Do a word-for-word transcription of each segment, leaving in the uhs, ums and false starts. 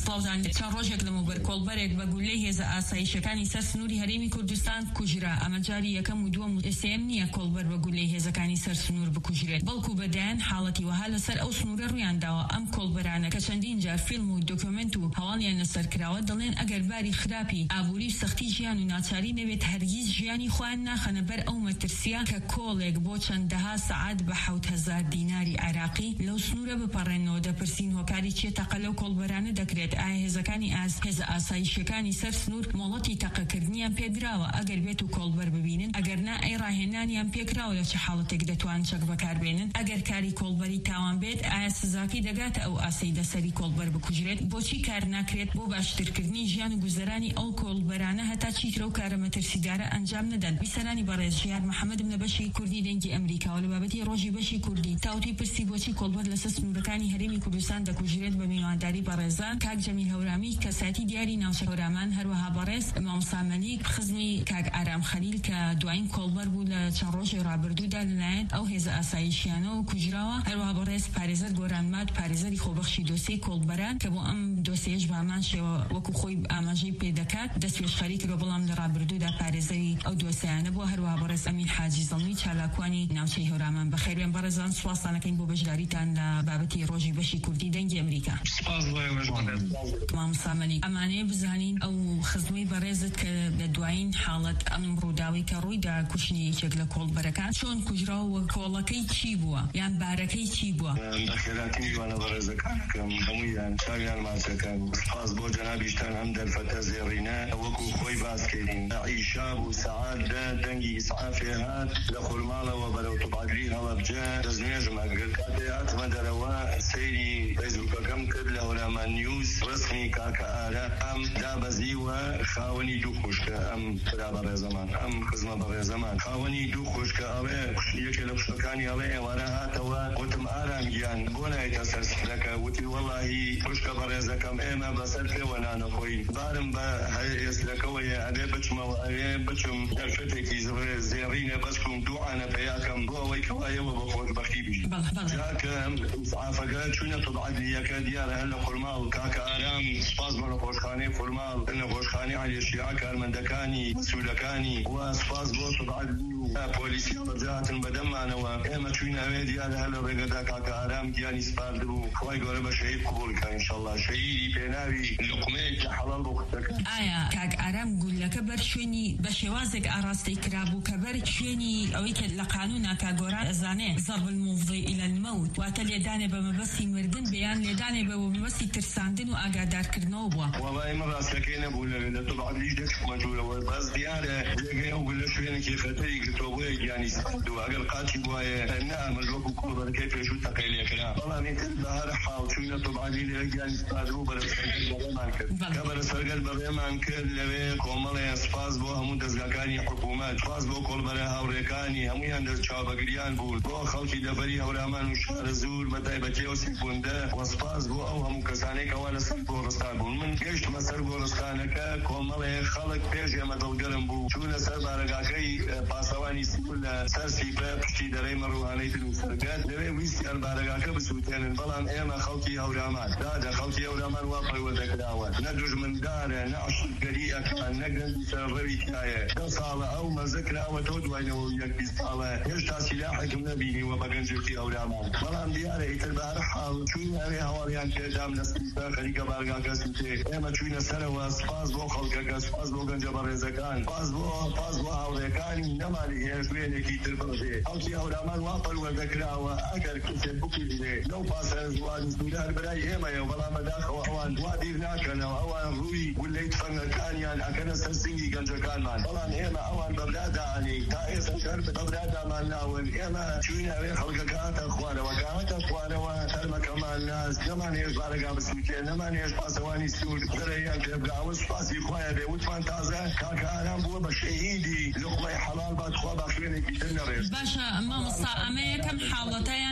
سڵاوتان چەند ڕۆژێک لەمە بەر کۆڵبەرێک بە گولەی هێزە ئاسایشەکانی سەر سنووری هەرێمی کوردستان کوژرا. ئەمە جاری یەکەم و دووەم و سێم نییە کۆڵبەر بە گولەی هێزەکانی سەر سنوور بکوژرێت، بەڵکو بەدایان حاڵەتی وەها لەسەر ئەو سنوورە ڕوویانداوە. ئەم کۆڵبەرانە کە چەندین جار فیلم و دۆکیومنت و هەواڵیان لەسەر کراوە دەڵێن ئەگەر باری خراپی ئابووری و سەختی ژیان و ناچاری نەوێت هەرگیز ژیانی خۆیان ناخەنە بەر ئەو مەترسیە کە کۆڵێک بۆ چەندەها سەعات بە حەوت هەزار دیناری عێراقی لەو سنوورە بپەڕێنەوە. دەپرسین هۆکاری چیە تەقە لەو کۆڵبەرانە دەکرێت؟ ئایا هێزەکانی ئاز هێزە ئاسایشەکانی سەر سنوور مۆڵەتی تەقەکردنیان پێدراوە ئەگەر بێت و کۆڵبەر ببینن؟ ئەگەر نا ئەی ڕاهێنانیان پێکراوە لە چه حاڵەتێک دەتوان چەک بەکاربێنن؟ ئەگەر کاری کۆڵبەری تاوان بێت ئایا سزاکەی دەگاتە ئەو ئاسەی دەسەری کۆڵبەر بکوژرێت؟ بۆچی کار ناکرێت بۆ باشترکردنی ژیان و گوزەرانی ئەو کۆڵبەرانە هەتا چیترە و کارە مەترسیدارە ئەنجام نەدەن؟ بیسەرانی بەڕێز ژیان محەممەد لە بەشی کوردی دەنگی ئەمریکا و لە بابەتی ڕۆژی بەشی کوردی تاوتی پرسی بۆچی کۆڵبەر لەسەر سنوورەکانی هەرێمی کوردستان دەکوژرێت بە میوانداری بەڕێزان کاک جەمیل هەورامی کەساتی دیاری ناوچە هەورامان، هەروەها بەڕێز مامۆستا مەلیک، خزمی کاک ئارام خەلیل کە دوایین کۆڵبەر بوو لە چەند ڕۆژی ڕابردوودا لەلایەن ئەو هێزە ئاسایشیانە و کوژراوە، هەروەها بەڕێز پارێزەر گۆرانمات پارێزەری خۆبەخشی دۆسیەی کۆڵبەران کە بۆ ئەم دۆسیەش بامان شێوە وەکو خۆی ئاماژەی پێدەکات دەستپێشخەری کرۆ، بەڵام لە ڕابردوودا پارێزەری ئەو دۆسیانە بۆ، هەروەها بەڕێز ئەمین حاجی زەڵمی چالاکوانی ناوچەی هەورامان. بەخێربێن بەڕێزان، سوپاسانەکەین بۆ بەشداریتان لە بابەتی ڕۆژی بەشی کوردی دەنگی ئەمریکا. سپاس بۆ مامۆستا مەلیک، ئەمانەیە بزانین ئەو خزمەی بەڕێزت کە لە دوایین حاڵەت ئەم ڕووداوی کە ڕوویدا کوشتنی یەکێک لە کۆڵبەرەکان چۆن کوژراوە، کۆڵەکەی چی بووە یان بارەکەی چی بووە؟ دەخێراتی میوانە بەڕێزەکانەکەم هەموویان چاویان ماچەکەن. سپاس بۆ جەنابیشتان ئەم دەرفەتە زێڕینە وەکو خۆی باس کردین. عیشا بوو سەعات دە دەنگی ئیسعافێ هات لە خورماڵەوە بەرەو توبعگری هەڵەبجە دەستنوێژم ئەگرت. کاتێ هاتمە دەرەوە سەیری فەیسبووکەکەم کرد لە هەورامان نیوز، ڕسمی کاکە ئارە ئەم دابەزیوە خاوەنی دوو خوشکە ئەم کرا بەڕێزەمان، ئەم خزمە بەڕێزەمان خاوەنی دوو خوشکە ئەڵێ یەکێ لە خوشکەکانی ئەڵێ ئێوارە هاتەوە. وتم ئارام گیان بۆ نایتە سەر سفرەکە؟ وتی وەڵاهی خوشکە بەڕێزەکەم ئێمە بەسەر پێوە نانەخۆین، بارم بە ئێسرەکەوەیە ئەبێ بچمەوە ئەوێ بچم دەرفەتێکی زێڕینە بەچکم دوعانە پێیاکەم بۆ ئەوەی کەوایەوە بە خۆشبەختی بژین. جاکە ئیسعافەکە چوونە توبعگریەکە دیارە هەر لە خورماڵ کاکە ئارام سپاس بۆ نەخۆشخانەی خورماڵ، نەخۆشخانەی عەلی شیعە کارمەندەکانی مەسئولەکانی و سپاس بۆ توبعگری و پۆلیسی هەڵبجاتن بەدەمانەوە. ئێمە چوینەوێ دیارە هەر لە ڕێگەدا کاکە ئارام گیانی سپارد بوو. خوای گەورە بە شەهید قبوڵ بکە ئینشەڵڵا، شەهیدی پێناوی لوقمەیەکی حەڵال بۆ کوتەکە. ئایا کاک ئارام گولەکە بەر شوێنی بە شێوازێک ئاراستەی کرابوو کە بەر شوێنی ئەوەی کە لە قانونا کاگۆران ئەزانێ ضرب المفضی إلى الموت، واتە لێدانێ بە مەبەستی مردن بەیان لێدانێ بە مەبەستی ترساندن و ئاگادارکردنەوە بووە؟ وەڵای من ڕاستەکەی نەبوو لە توبعگریش دەچمە جوورەوە، بەس دیارە جێگەی ئەو لە شوێنێکی خەتەری گرتەوە بۆیە گیانی سپاردووە. ئەگەر قاچی بوایە نامە وەکو کۆڵبەرەکەی پێشوو تەقەی لێکرا، بەڵام ئیتر بە هەر حاڵ چوونە توبعگری لێ گیانی سپاردوو بەرەسەرگەل بەڕێمان کرد کە بەرەسەرگەل بەڕێمان کرد. لەوێ کۆمەڵێ سپاس بۆ هەموو دەستگاکانی حکوومەت، سپاس بۆ کۆڵبەرە هاوڕێکانی هەمویان دەستچاوبەگریان بوون، بۆ خەڵکی دەبەری هەورامان و شارە زوور بە تایبەتی ئەو سێکوندە، و سپاس بۆ ئەو هەموو کەسانەی کەوا لەسەر گۆڕستان بوون. من گەیشتمە سەر گۆڕستانەکە، کۆمەڵێ خەڵک پێش ئێمە دڵگەرم بوو، چوونە سەر بارەگاکەی پاسەوانی سیول لە سەر سیپە پشتی دەرەی مەڕوانەی تر و سەرگەت لەوێ ویستیان بارەگاکە بسووتێنن، بەڵام ئێمە خەڵکی هەورامان دادە خەڵکی هەورامان وا پەروەردەکراوە، نە دوژمندارە نە عەشقگەری ئەکان نە گەندی سەرڕەوی تایە. دە ساڵە ئەو مەزە کراوە تۆ دوایەوە یەک بیست ساڵە هێشتا سیلاحێکم نەبینیوە بە گەنجێکی هەورامان. بەڵام دیارە ئیتر بە هەر حاڵ چوین ئەوێ هەواڵیان پێدام لە سیپە خەریکە بارگاکە سووتێ. ئێمە چوینە سەرەوە، سپاس بۆ خەڵکەکە، سپاس بۆ گەنجە بەڕێزەکان، سپاس بۆ پاس بۆ هاوڕێکانی نەمانی هێز وێنێکی تر بڕژێ. خەڵکی هەورامان وا پەروەردەکراوە ئەگەر کەسێک بکوژێ لەو پاسە زوانی سوودار بەلای ئێمەیە، بەڵام بەداخەوە ئەوان وا بیر ناکەنەوە، ئەوان ڕووی گولەی تفەنگەکانیان ئەکەنە سەر سنگی گەنجەکانمان، بەڵام ئێمە ئەوان بەبرادانی تا ئێستا شەر بەبرادامان ناون. ئێمە چوینەوێ خەڵکەکە هاتە خوارەوە، کە هاتە خوارەوە تەرمەکەمان ناز، نەمان هێز بارەگا بسووتێ، نەمان هێز پاسەوانی سوود دەرەیان پێبگا. ئەوە سوپاسی خۆیە بێ، وتمان تازە کاکە ئارام بووە بە شەهیدی لوقمەی حەڵال باتخوا با شوێنێکی تر نەڕێت. باشە مامۆستا، ئەمە یەکەم حاڵەتەیان لەو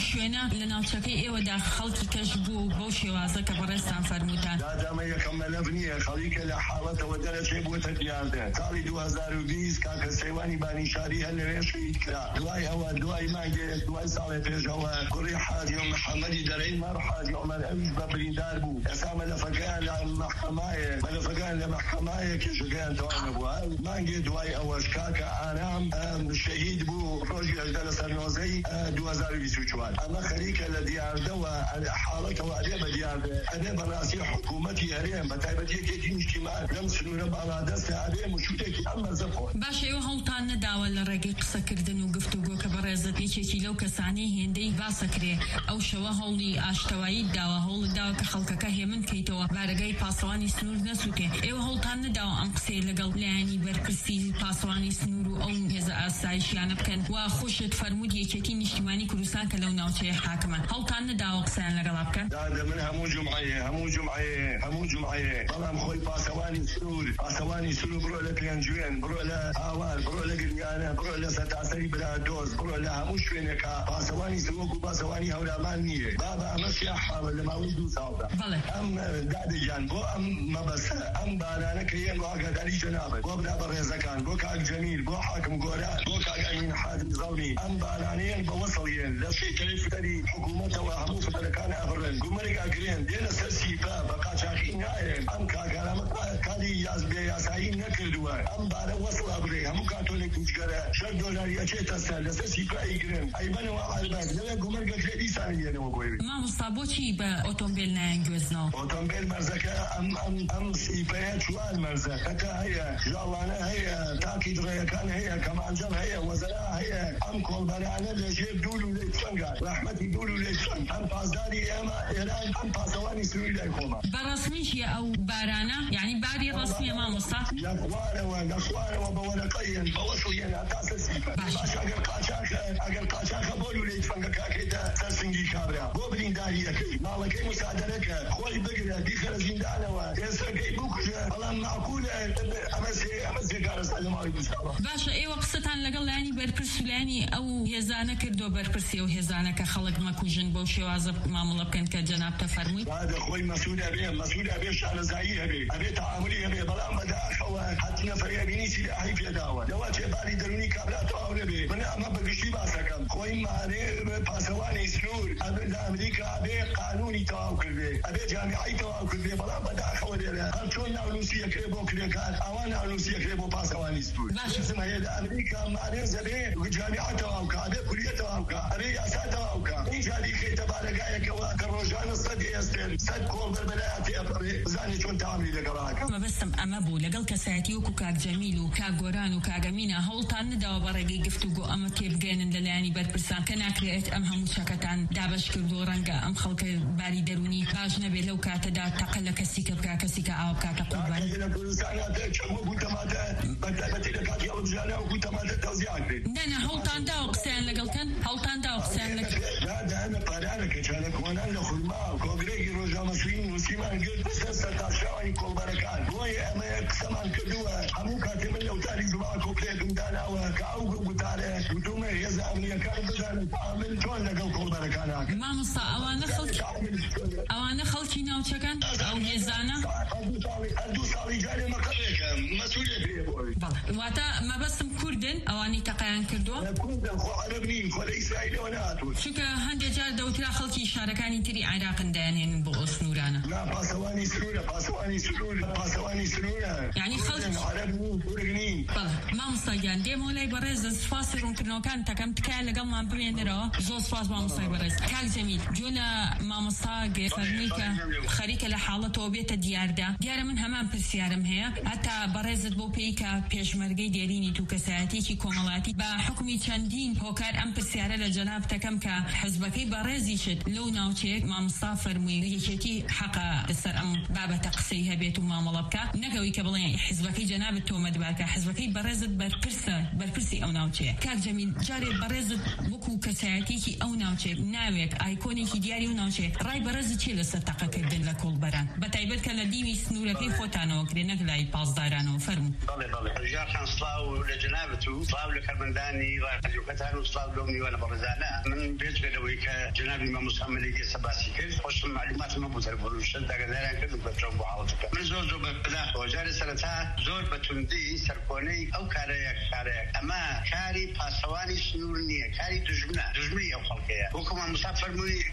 شوێنە لە ناوچەکەی ئێوەدا خەڵکی کەش بوو بەو شێوازە کە بەڕێستان فەرمووتان دادامە یەکەم مەلەف نییە خەڵیکە لە حاڵەتەوە دەرەچێ بووتە دیاردە ساڵی دوو هەزار و بیست کاکە سەیوانی بانیشاری هەر لەوێ شەهید کرا دوای ئەوە دوای مانگێک دوای ساڵێ پێشەوە کوڕی حاجی محەممەدی دەرەی مەڕ حاجی عومەر ئەویش بە بریندار بوو ئێستا مەلەفەکەیان لە مەحکەمایە مەلەفەکان لە مەحکەمایە کێشەکەیان تەواو نەبووە مانگێ دوای ئەوەش کاکە ئارام شەهید بوو ڕۆژی هەژدە لەسەر نۆزەی دوو هەزار و بیست و چوار ئەمە خەریکە لە دیاردەوە حاڵەتەوە ئەبێ بە دیاردە ئەبێ بەڕاستی حکوومەتی هەرێم بە تایبەتیەکێکی نیشتیمان لەم سنوورە باڵادەستە ئەبێ مشوتێکی ئەم مەرزە خۆن باش ئێوە هەوڵتان نەداوە لە ڕێگەی قسەکردن و گفتوگۆ کە بەڕێزت یەکێکی لەو کەسانەی هێندەی باسەکرێ ئەو شەوە هەوڵی ئاشتەوایی داوە هەوڵت داوە کە خەڵکەکە هێمن کەیتەوە بارگای پاسەوانی سنوور نەسووتێ ئێوە هەوڵتان نەداوە ئەم قسەی لەگەڵ لایەنی بەرپرسی پاسەوانی سنوور و ئەو هێزە ئاسایشیانە بکەن وا خۆشت فەرموود یەکێتی نیشتیمانی کوردستان کە لەو ناوچەیە حاکمە هەوڵتان نەداوە قسەیان لەگەڵا بکەن دادە من هەموو جومعەیە هەموو جومعەیە هەموو جومعەیە بەڵام خۆی پاسەوانی سنوور پاسەوانی سنوور بڕۆ لە پێنجوێن بڕۆ لە ئاوار بڕۆ لە گریانە بڕۆ لە سەرتاسەری برادۆز بڕۆ لە هەموو شوێنێکە پاسەوانی سنوور و پاسەوانی هەورامان نییە بابە ئەمە سیاحاوە لە ماوەی دوو ساڵدا ئەم دادەجان بۆ ئەم مەبەستە ئەم بارانە کە یەن بۆ ئاگاداری جەنابەت بۆ برا بە ڕێزەکان بۆ کاک جەمیل بۆ حاکم گۆران بۆ کاک ئەمین حاتم زەڵمی ئەم بارانەیەن بە وەسڵیەن لە شێکەی فتەری حکوومەتەوە هەموو فتەرەکان ئەبڕن گومەرێک ئەگرێن دێنە سەر سیپا بە قاچاقی نایەن ئەم کاگارامە کاری یاز بێ یاسایی نەکردووە ئەم بارە وەسڵ ئەبرێ هەموو کاتۆلێک کوچگەرە شەش دۆلاری ئەچێتە سەر لەسەر سیپا ئیگرن ئەیبەنەوە ئەلبەت لەوێ گومەرگە کرێدی سانیێنەوە بۆی مامۆستا بۆچی بە ئۆتۆمبیل نایەنگوێزنەوە ئۆتۆمبیل مەرزەکە ئەم ئەم ئەم سیپەیە چوار مەرزە هەتا هەیە ژاڵانە هەیە تاکی دڕێیەکان هەیە کەمانجەم هەیە وەزەرا هەیە ئەم کۆڵبەرانە لەژێر دوور و لێ چەنگە ڕەحمەتی دوور و لێ چەنگ ئەم پاسداری ئێمە ئێران ئەم پاسەوانی سنووری لای خۆمە بەڕەسمیشیە ئەو بارانە یعنی باری ڕەسمیە مامۆستا لە خوارەوە لە خوارەوە بە وەرەقەیەن بە وەسڵیەن هەتا سەر سیپە باش ئەگەر قاچاقە ئەگەر قاچاقە بۆ لولەی تفەنگە کاکەیتە سەر سنگی کابرا بۆ برینداری دەکەی ماڵەکەی مسادەرەکە خۆی بگرە بیخەرە زیندانەوە ئێستاکەی بکوژە بەڵام معقولە ئەمە سێ ئەمە سێ کارەستا لە ماڵی دووساڵە باشە ئێوە قسەتان لەگەڵ لایانی بەرپرس و لایانی ئەو هێزانە کردو بەرپرسی ئەو هێزانە کە خەڵک مەکوژن بەو شێوازە مامەڵە بکەن کە جەناب تەفەرمووی بادە خۆی مەسوول ئەبێ مەسوول ئەبێ شارەزایی هەبێ ئەبێ تەعاملی هەبێ بەڵام بەداخەوە هەتی نەفەری ئەبینی سیلاحی پێداوە لەوە تێباری دەرونی کابرا تەواو نەبێ من ئەمە بەگشتی باسەکەم خۆی مانێ پاسەوانی سنوور ئەبێ لە ئەمریکا ئەبێ قانونی تەواو کردێ ئەبێ جامیعی تەواو کردێ بەڵام بەداخەوە لێرە هەر چۆن ناونووسی ئەکرێ بۆ کرێکار ئەوان ناونووسی ئەکرێ بۆ پاسەوانی سنوور باشم هەیە لە ئەمریکا مانێ زەبێ جامیعە تەواو کە ئەبێ کولیە تەواو کە ئەبێ یاسا تەواو کە اینجا دیکەیتە بارەگایەکەوە کە ڕۆژانە سەد ئێستێن سەد کۆڵبەر بەلایەتی ئەپەڕێ بزانێ چۆن تەعاملی لەگەڵاکە مەبەستم ئەمە بوو لەگەڵ کەسایەتی وەکو کاک جەمیل و کاک گۆران و کاگەمینە هەوڵتان نەداوە بە ڕێگەی گفتوگۆ ئەمە تێبگەێنن لەلایەنی بەرپرسان کە ناکرێت ئەم هەموو چەکەتان دابەش کردو ڕەنگە ئەم خەڵکە باری دەرونی باش نەبێت لەو کاتەدا تەقە لە کەسیکە بکا کەسیکە ئاو بکاتە قوربان نەنە هەوڵتان داوە قسەیان لەگەڵکەن هەوڵتان داوە قسەیان لەگەڵ پارانەکە چالەکۆنان لە خورما و کۆگرێکی ڕۆژنامەسووی نووسیمان کرد بەسەر سەرتاشاوانی کۆڵبەرەکان بۆیە ئەمە قسەمان کردووە هەموو کاتێ من لەو تاری جوما کۆکرێکم داناوە کە ئەو گوتارە گوتومە هێزە ئەمنیەکان بزانن من چۆن لەگەڵ کۆڵبەرەکان ناکەم مامۆستا ئەوانە خەڵکی ئەوانە خەڵکی ناوچەکان ئەو هێزانە هەردوو ساڵی جارێ مەقەڵێکە مەسوولێ پێ بۆی واتە مەبەستم کوردن ئەوانی تەقەیان کردووە کوردن خۆ عەرەب نین خۆ لە ئیسرائیلەوە نهاتوون چونکە هەندێک جار دەوترا خەڵکی شارەکانی تری عێراقن دەیانهێنن بۆ ئەو سنوورانە نا پاسەوانی سنوورە پاسەوانی سنوور پاسەوانی سنوورە یعنی خەڵک عەرەب نین کورد نین بەڵێ مامۆستا گیان دێمەوە لای بەڕێزە سوپاسی ڕوونکردنەوەکان تەکەم تکایە لەگەڵمان بڕێنەرەوە زۆر سوپاس مامۆستای بەڕێز کاک جەمیل جۆ لە مامۆستا گێفەرمووی کە خەریکە لە حاڵەتەوە بێتە دیاردا دیارە من هەمان پرسیارم هەیە هەتا بەڕێزت بۆ پێی کە پێشمەرگەی دێرینی تو کەسایەتێکی کۆمەڵاتی بە حکومی چەندین هۆکار ئەم پرسیارە لە جەناب تەکەم کە حزبەکەی بەڕێزیشت لەو ناوچەیەک مامۆستا فەرمووی یەکێتی حەقا لەسەر ئەم بابەتە قسەی هەبێت و مامەڵە بکە نەکەوی کە بڵێن حزبەکەی جەنابت تۆمەتبارکە حزبەکەی بەڕێزت بەرپرسە بەرپرسی ئەو ناوچەیە کاک جەمیل جارێ بەڕێزت وەکو کەسایەتێکی ئەو ناوچەیەک ناوێت ئایکۆنێکی دیاری ئەو ناوچەیە ڕای بەڕێزت چێ لەسەر تەقەکردن لە کۆڵبەران بەتایبەت کە لە دیوی سنوورەکەی خۆتانەوە کرێ نەک لای پاسدارانەوە فەرموو بەڵێ بەڵێ ژاکان سڵاو لە جەنابەت و سڵاو لە کارمەندانی والله كتان وصل لوني وانا برزانا من بيت قدوي كجناب امام محمد اللي سباسي كيف خوش معلومات ما بتعرفوا الشده كذا كذا بتشوفوا حالتك من زور زور بداخل وجاري سنتها زور بتندي سركوني او كاريك كاريك اما كاري باسواني سنورنيه كاري دجمنا دجمني او خلقيه وكما مسافر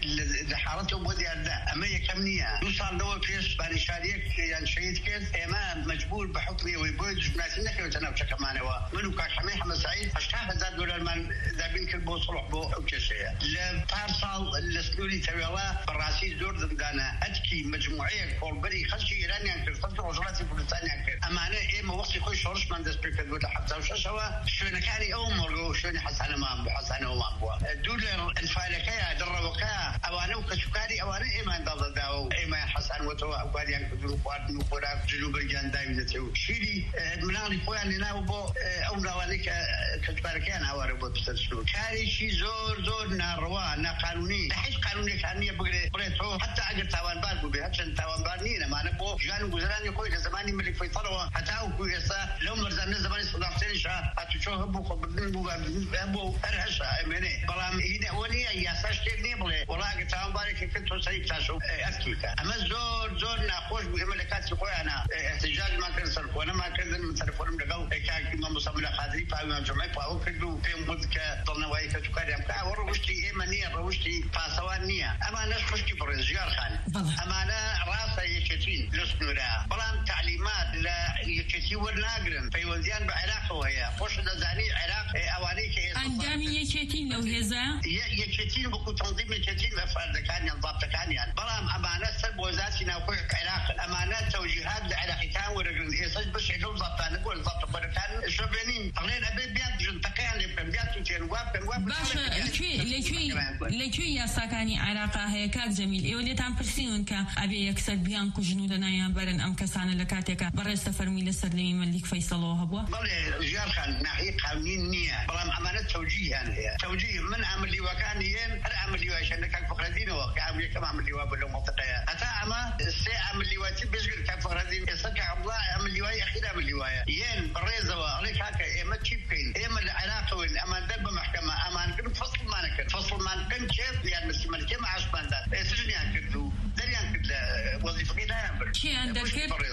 من حالته بودي اردا اما يكمنيه يوصل لو فيش باني شاريك يعني شهيد كيف اما مجبور بحكمي ويبود جملات انك وتناوش كمان هو منو كان حمي حمد سعيد اشتاق زاد دول المان ذابين كل بو صلح بو او كشيه لبارسال السنوري تبعوا براسي زور دندانا اتكي مجموعيه كولبري خشي ايراني ان كرت وزارات بريطانيا اما انا ايه ما وصي خوش شورش من دس بيك دول حتى شوا شو نكاري او مرغو شو حسن ما حسن ما بو دول الفالكيه دروكا اوانو كشكاري اوانو ايمان ضد داو ايمان حسن وتو اقوال ينقدروا قوات نقرا جنوب الجان دايمتو شيلي منالي خوان لنا وبو او نوالك كتباركان اواربو بتسلسلو كاري شي زور زور ناروا نا قانوني لحيش قانوني كان يبغي بريتو حتى اجر تاوان بار بو حتى تاوان بار نينا ما نبو جانو غزراني كوي زماني ملك فيصل حتى او كوي اسا لو مرزان زمان صدقتني شا اتشو هبو خبرني بو ابو ارحشا امني بلام هنا وني يا ساشتني بله والله تاوان بار كنت سيك تاسو اكيكا اما زور زور ناقوش بملكات خوي انا احتجاج ما كان صرف وانا ما كان من تليفون دغو كان امام مصمم قادري فاهم جمعي فاو كدو في مدك ضنواي كتكاريم كا وروشتي ايمانيه روشتي فاسوانيه اما ناس خشكي برزيار خان اما انا راسه يكتين لسنورا بلان تعليمات لا يكتي ورناغرن في وزيان بعراق وهي خوش دزاني عراق اوانيك انجامي يكتين لو هزا يكتين بكو تنظيم يكتين افراد كان ينضبط كان يعني بلان امانه سب وزاتنا وكل عراق امانه توجيهات العراق كان ورجل يسج بس يلو ضبطان نقول ضبط بركان شوبينين قلنا ابي بيات جنتقيان لبيات تنواب تنواب باشا لكي لكي لكي يا ساكاني عراقه هي كاك جميل ايولي تام برسيون كا ابي يكسر بيان كجنودنا يا برن ام كسان لكاتك برا سفر ميل سلمي ملك فيصل وهبوا بل جار خان ناحيه قانون نيه بلام امانه توجيه يعني توجيه من عمل لي وكان ين هذا عمل لي عشان كان فخردين وكان كم عمل لي وبلو منطقه حتى اما سي عمل لي واتي بيشغل كان فخردين يسكع عبد الله عمل لي واي اخيرا عمل لي واي ين بريزه عليك هكا اما تشيبين اما العراق وين اما دب محكمه اما كل فصل ما نكن فصل ما نكن كيف يعني بس ملكه مع عشمان ده سجن ياكدوا دريان كل وظيفتي لا شي عندك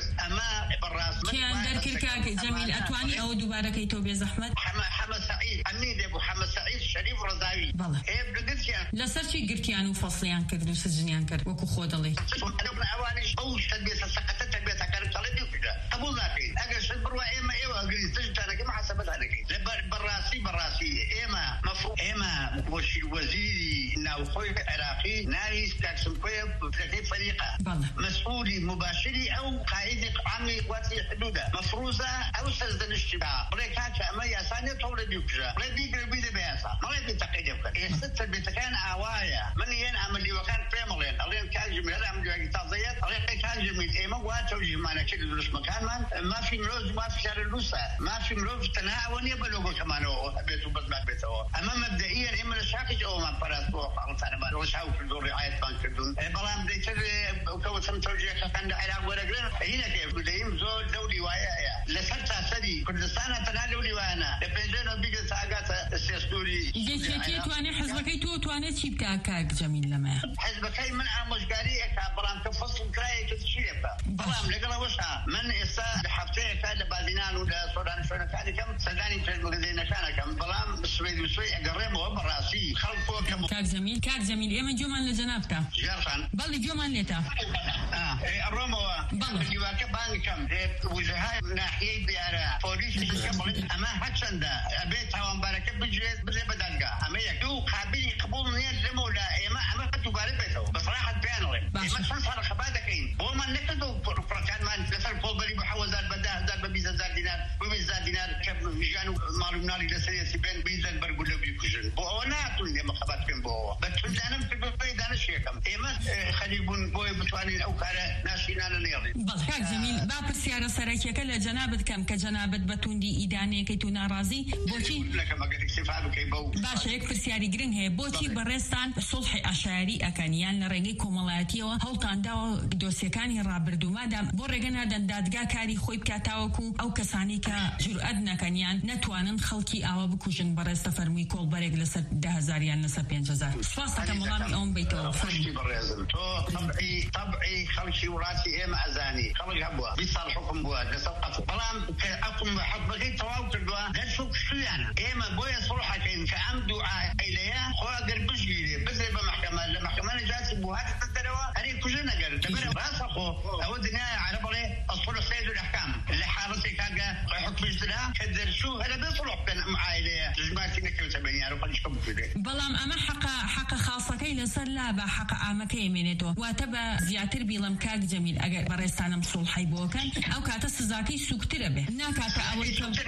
اما براس شي عندك كاك جميل اتواني او دوباره كيتو بزحمه حمد سعيد حميد ابو حمد سعيد شريف رضاوي والله ايه بدك يعني لا سرشي قرتيان وفصليان كردو سجنيان كرد وكو خودلي انا ابن عواني او تدبيس سقطت تدبيس كانت طلبي كده قبول لكن اجل شبر وايما ايوه اجري سجنت انا كما حسبت عليك براسي براسي ايما مفروض ايما وشي وزيري ناو خوي عراقي نايس تاكسم كويب في فريقه مسؤولي مباشري او قائد عامي قوات حدوده مفروضه او سجن الاشتباه بريكات اما يا ثانيه طول بيكجا بدي قلبي بياسا ما لي تقيدك الست بتكان عوايا من ين عمل لي وكان فيملين الله كان جميل عمل لي تضيق الله كان جميل ايما واتوجي ما انا كده درس مكان ما في مروز ما في شهر اللوسه ما في مروز تناول يبلغ كمان هو بيته بس ما بيته اما مبدئيا اما الشاكج او ما براس وقت انا ما وش في دور رعايه بنك الدون بلان بديت وكوثم توجيه كان العراق ورجلنا هنا كيف بديم زول دولي ويايا لسرت سدي كردستان تنالولي وانا بيننا بيجي ساقات السيستوري جيتي تواني حزبك تو تواني شي بكاك جميل لما حزبك من مشغالي كبرام كفصل كراي كتشيبا بلام لقلا وشها من اسا بحفتي كان بادينان ولا سودان شلون كان كم سداني تجمع زين كان كم بلام بسوي بسوي قريمه براسي خلفه كم كاك جميل كاك جميل ايه من جمال لجنابك جرفان بل جمال لتا اه ايه الرومو بل جواك بان كم وجهاي ناحيه بيارا بوليس كم اما حسن ده ابيت هون بركه بجيت بدي بدلقه اما يكو قابل يقبل نير لمولا اما اما تبارك بيته بصراحه بيانوي اما صار خبادكين وما نكدوا فركان ما نفر فوبري بحوز البدا ذا ببيزا دينار ببيزا دينار كم جانو مالو ناري لسنه سبن بيزا برغلو بيكجن بو انا تقول لي ما خبات كم بو بس انا في بيت انا شيكم اما خەریک بوون بۆی بتوانین ئەو کارە ناشینانە نێڵین. بەڵێ کاک جەمیل با پرسیارە سەرەکیەکە لە جەنابەت کەم کە جەنابەت بە توندی ئیدانەیەکەیت و ناڕازی بۆچی باشە یەک پرسیاری گرنگ هەیە بۆچی بەڕێستان سڵحی ئاشاری ئەکەن یان لە ڕێگەی کۆمەڵایەتیەوە هەوڵتانداوە دۆسیەکانی ڕابردوومادا بۆ ڕێگە نادەن دادگا کاری خۆی بکاتاوەکو ئەو کەسانی کە جورئەت نەکەن یان نەتوانن خەڵکی ئاوا بکوژن بەڕێستە فەرمووی کۆڵبەرێک لەسەر ده هەزار یان لەسەر پێنج هەزار. سپاس دەکەم وەڵامی ئەوم بیتەوە. طبعی طبعی خەڵکی وڵاتی ئێمە ئەزانی خەڵک هەبووە بیست ساڵ حکم بووە لەسەر قەت بەڵام کە حکم بە حکمەکەی تەواو کردووە دەرچوو کشتویانە. ئێمە بۆیە سڵحەکەین کە ئەم دوعای ئەیلەیە خۆ ئەگەر بژگیرێ بزرێ بە محکەمە لە محکەمە نەجاتی بوو هاتە دەرەوە هەرێ کوژە نەگەر دەبەرە ڕاستە خۆ ئەوە دنیای عەرە بڵێ ئەصول السەیر والأحکام لە حاڵەتێکاگە حکمش درا کە دەرچوو هەرە بێ سڵح بکەن ئەم عایلەیە دژمارکی نەکەوتە بەنیار و قەلیشکە بکوژێ. بەڵام ئەمە حەقە حەقە خاصەکەی لەسەر لا بە حەقە عامەکەی ئەمێنێتەوە واتە بە زیاتر بیڵم کاک جەمیل ئەگەر بەڕێستانم سڵحی بۆکەن ئەو کاتە سزاکەی سوکترە بێ ناکاتە ئەوەی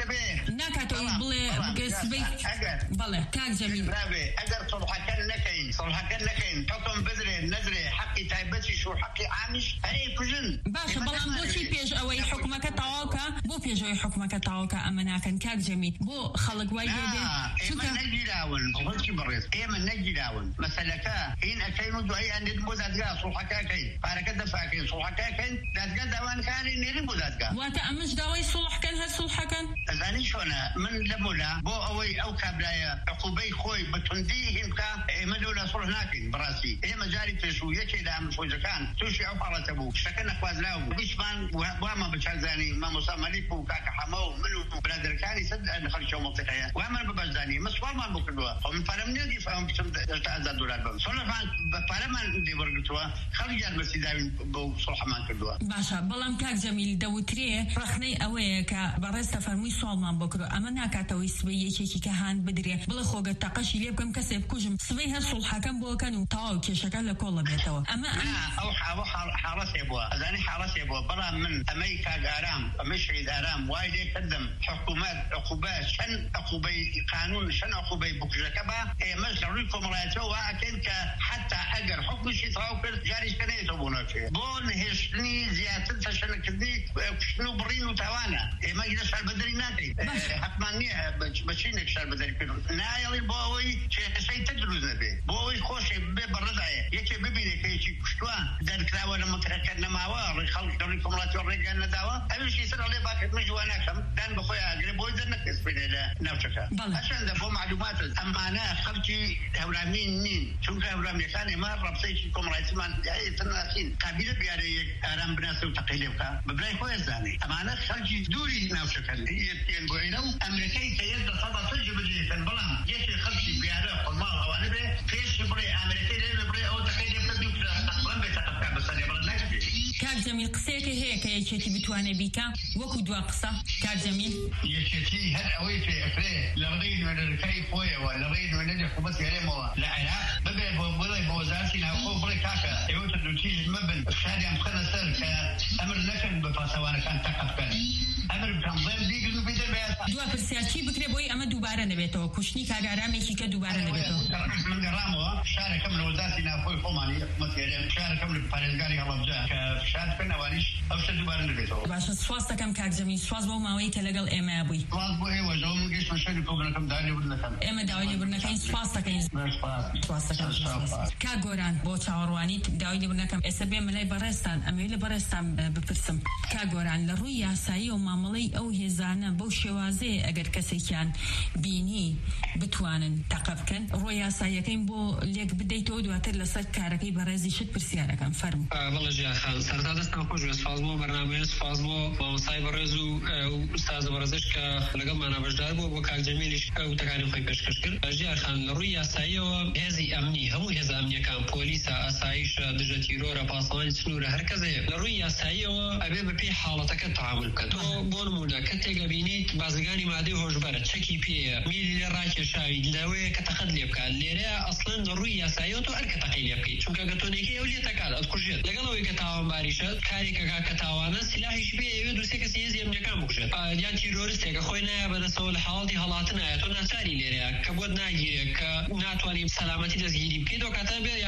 ناکاتە ئەوی بڵێ سبەی بەڵێ کاک جەمیل ئەگەر سڵحەکە نەکەین سڵحەکە نەکەین حکم بدرێ نەدرێ حەقی تایبەتیش و حەقی عامیش هەرێ کوژن. باشە بەڵام بۆچی پێش ئەوەی حکومەکە تەواوکە بۆ پێشەوەی حکومەکە تەواوکە ئەمە ناکەن کاک جەمیل بۆ خەڵک وای لێ ئێمە نەگیراون خۆڵکی بەڕێز ئێمە نەگیراون مەسەلەکە هین ئەەکەین و دوایی ئەندێت بۆ دادگا سڵحەکەکەین پارەکە دەفاکەین سڵحەکەکەین دادگا داوانکاری نێرین بۆ دادگا واتە ئەمەش داوای سڵحکەن هەر سڵحەکەن ئەزانی چۆنە من لە مۆلا بۆ ئەوەی ئەو کابرایە عقوبەی خۆی بە توندی هین بکە ئێمە لەولا سڵح ناکەین بەڕاستی ئێمە جاری پێشوو یەکێ لە ئامۆژگەکان تووشی ئەو حاڵەتە بوو شتەکە نەخوازراو بوو هیچمان وامە بەچاکزانی مامۆستا مەلیک و کاکە حەمە و من و برادەرەکانی سەد خەڵکی مەڵتەقەیە وامان بەبەشدانی مە سوالمان بۆ کردووە خۆ من پارەم نێدی فەهم بچم هەشتا هەزار دۆلار بم سۆلەفان بە پارەمان دێوەرگرتووە خەڵک یارمەسی داوین بۆ سڵحەمان کردووە. باشە بەڵام کاک جەمیل دەوترێ ڕەخنەی ئەوەیە کە بەڕێستە فەرمووی سوالمان بۆ کردووە ئەمە ناکاتەوەی سبەی یەکێکی کە هاان بدرێ بڵێ خۆگە تەقەشی لێ بکەم کەسێ بکوژم سبەی هەر سڵحەکەم بۆکەن و تەواو کێشەکە لە کۆڵە بێتەوە. ئەمە ئەو حاڵەتێ بووە ئەزانی حاڵەتێ بووە بەڵام من ئەمەی کاک ئارام ئەمەی شەهید ئارام وای لێ کردم حکوومەت عقوبە چەند عقوبەی قانون چەند عقوبەی بکوژەکە بە ئێمەش لە ڕووی کۆمەڵایەتەوە وا ئەکەین کە حتا ئەگەر حکمشی تەواو کرد جاریشکە نێتەوە بۆ ناوچێ بۆ نهێشتنی زیاتر تەشەنەکردنی کوشتن و بڕین و تاوانە ئێمە لە شاربەدەری ناکەین حەقمان نییە بەچینێک شاربەدەری کردن نایەڵین بۆ ئەوەی کێشەی تر دروست نەبێ بۆ ئەوەی خۆشێ بێ بەڕێدایە یەکێ ببینێ کە یەکی کوشتووە دەرکراوە لە منتەقەکە نەماوە ڕێی خەڵک لەڕووی کۆمەڵایەتەوە ڕێگەیان نەداوە ئەویشی سەر ئەڵێ باکردمە جوان ناکەم دان بەخۆی ئاگرێ بۆی دەرنەکەس بێنێ لە ناوچەکە هەچەندە بۆ معلوماتت ئەمانە خەڵکی هەورامین نین چونکە هەورامیەکان ئێمە ڕەبسەیەکی کۆمەڵایەتیمان هەیەتر ناسین کابینە بیارە یەک ئارام بناسە و تەقەی لێ بکە بەبرای خۆی ئەزانێ ئەمانە خەڵکی دووری ناوچەکەن یەکێن بۆ ئێرە و ئەمریکای کە یەک دەسەدا سەر جێبەجێکەن بەڵام یەکێ خەڵکی بیارە خۆڵماڵ ئەوانە بێ پێشی بڵێ ئەمریکای لێ بڵێ ئەو تەقەی لێ بکە دوو تەقبڵەن بێ تەقەکە بەسەر لێ بڵێ ناکرێ. کاک جەمیل قسەیەکە هەیە کە یەکێتی بتوانێ بیکە وەکو دوا قسە کاک جەمیل یەکێتی هەر ئەوەی پێ لە ڕێی نوێنەرەکەی خۆیەوە لە ڕێی نوێنەری حکوومەت هێرێمەوە لە عێراق ببێ بۆ بڵێ بۆ وەزارەتی ناوخۆ بڵێ کاکە ئێوە دووتیژ مەبن شاریان بخەنە سەر کە ئەمر نەکەن بە پاسەوانەکان تەقە بکەن ئەمر بکەن بڵێن بیگرن و بیدەر بە یاسا دوا پرسیار چی بکرێ بۆی ئەمە دووبارە نەبێتەوە کوشتنی کاک ئارامێکی کە دووبارە نەبێتەوە. من گەڕامەوە شارەکەم لە وەزارەتی ناوخۆی خۆمانی حکوومەت هێرێم شارەکەم لە پارێزگاری هەڵەبجە کە شار بکەن ئەوانیش ئەو شتە دووبارە نەبێتەوە. باشە سوپاس دەکەم کاک جەمیل سوپاس بۆ ماوەی کە لەگەڵ ئێمە بووی. سوپاس بۆ ئێوەشەوە من گەیشتمە شەری کۆبنەکەم داوای لێبوردنەکەم ئێمە داوای لێبوردنەکەین سوپاس دەکەین سوپاس دەکەم کاک گۆران بۆ چاوەڕوانیت داوای لێبوردنەکەم ئێستا بێمە لای بەڕێستان ئەمەوێت لە بەڕێستان بپرسم کاک گۆران لە ڕووی یاسایی و مامەڵەی ئەو هێزانە بەو شێوازەیە ئەگەر کەسێکیان بینی بتوانن تەقە بکەن ڕۆی یاساییەکەین بۆ لێک بدەیتەوە دواتر لەسەر کارەکەی بەڕێزی شت پرسیارەکەم فەرموو. بەڵێ ژیان خان سەرتا دەستان خۆش بێ سپاس بۆ بەرنامەیە سپاس بۆ مامۆستای بەڕێز و ئوستاز بەڕێزش کە لەگەڵمانە بەشدار بوو بۆ کاک جەمیلیش وتەکانی خۆی پێشکەش کرد. ژیان خان لە ڕووی یاساییەوە هێزی ئەمنی هەموو هێز ئەمنیەکان پۆلیسە ئاسایشە دژە تیرۆرە پاسەوانی سنوورە هەر کەسێ لە ڕووی یاساییەوە ئەبێ بەپێی حاڵەتەکە تەعامل بکات. تۆ بۆ نمونە کە تێگە بینیت بازرگانی مادەی هۆشبەرە چەکی پێیە میلی لێ ڕاکێشاوی لەوەیە کە تەقەت لێ بکات لێرەیە ئەسڵەن لە ڕووی یاساییەوە تۆ هەر کە تەقەی لێ بکەیت چونکە گەتۆنێکی ئەو لێتەکات ئەتکوژێت لەگەڵ ئەوەی کە تاوانباریشە کارێکەکە کە تاوانە سلاحیش پێ ئەوێ دووسێ کەسی هێزی ئەمنیەکان بکوژێت یان تیرۆریستێکە خۆی نایە بەدەستەوە لە حاڵەتی هەڵاتن نایە تۆ ناچاری لێرەیە کە بۆت ناگیرێت کە ناتوانانی سەلامەتی دەستگیری بکەیت و کاتە بێ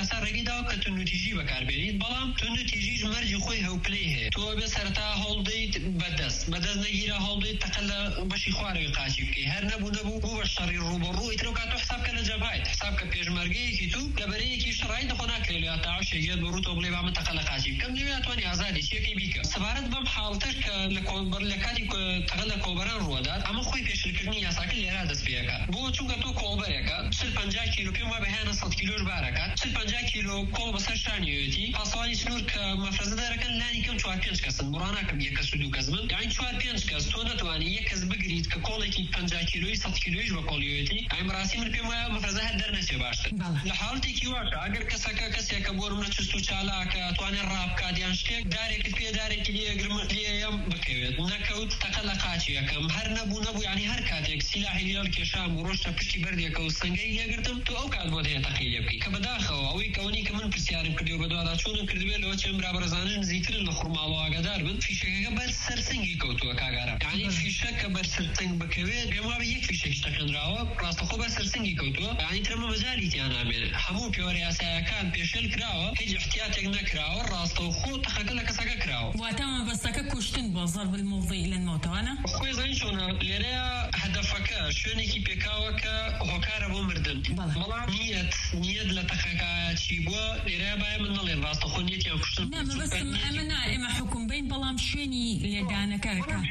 یاسا ڕێگەیداوە کە تونوتیژی بەکاربێنیت بەڵام تونوتیژیش مەرجی خۆی هەوپلەی هەیە تۆ بێ سەرەتا هەڵدەیت بەدەست بەدەست نەگیرە هەڵدەیت تەقە لە بەشی خوارەوەی قاچی بکەی هەر نەبوو نەبوو بوو بە شەڕی ڕوبەڕوو ئیترە کاتۆ حسابکە لە جەبهایت حسابکە پێشمەرگەیەکی تو لە بەرەیەکی شڕای دەخۆ ناکرێت لە تاوشێگێت بە ڕوتۆ بڵێ با من تەقە لە قاچی بکەم نەوێتوانی ئازادی چیەکەی بیکە سەبارەت بەم حاڵەتەش کە لە کۆبەر لە کاتی تەقە لە کۆبەران ڕوەدات ئەمە خۆی پێشلکردنی یاساکە لێرا دەست پێەکات بۆ چونکە تۆ کۆڵبەرێکە چل پەنجا کیلۆ پێم وابێ هیانە سەد کیلۆش بارەکات چل پەنجا کیلۆ کۆڵ بەسەر شانیەتی پاسەوانی سنوور کە مەفرەزە دەرەکەن لانی کەم چوار پێنج کەسن بڕاناکەم یەک کەس و دوو کەس من یعنی چوار پێنج کەس تۆ نەتوانی یەک کەس بگریت کە کۆڵێکی پەنجا کیلۆی سەد کیلۆیش بە کۆڵیەتی ئەم ڕاستی من پێم وایە مەفرەزە هەر دەرنەچێ باشتر لە حاڵەتێکی واشە ئەگەر کەسەکە کەسێکە بۆ ڕوونە چست و چالاکە توانێت ڕابکات یان شتێک دارێکت پێ دارێکی لێگرمە لێیەم بکەوێت نەکەوت تەقە لە قاچی یەکەم هەر نەبوو نەبوو یعنی هەر کاتێک سیلاحی لێڵ کێشام و ڕۆشتە پشتی بەردێکە و سنگەی لێگرتم تو ئەو کات بۆ دەیە تەقەی لێ بکەی کە بەداخەوە ئەوەی کەونی کە من پرسیارم کردو بە دووادا چوونم کردبێت لەوە چێن برابەرزانن نزیکترن لە خوڕماڵەوە ئاگادار بن فیشەکەکە بەر سەرسەنگی کەوتووە کاگارە یعنی فیشە کە بەر سەرسەنگ بکەوێت پێم وابە یەک فیشێکی تەقێنراوە ڕاستەخۆ بەر سەرسەنگی کەوتووە یعنی ترمە مەجالی تیان نامێنێت هەموو پێوەرە یاساییەکان پێشێل کراوە هیچ احتیاتێک نەکراوە ڕاستەوخۆ تەقەکە لە کەسەکە کراوە واتە مەبەستەکە کوشتن بۆ ضرب الموضع إلى الموتوانە خۆی زەنی چۆنە لێرەیە هەدەفەکە شوێنێکی پێکاوە کە هۆکارە بۆ مردن بەڵام نیەت نیەت لە تەقەکە چی بووە لێرەیە باە من نەڵێن ڕاستەخۆ نیەتیان کوشتن نامەبەستم ئەمە نا ئێمە حکوم بین بەڵام شوێنی لێدانەکە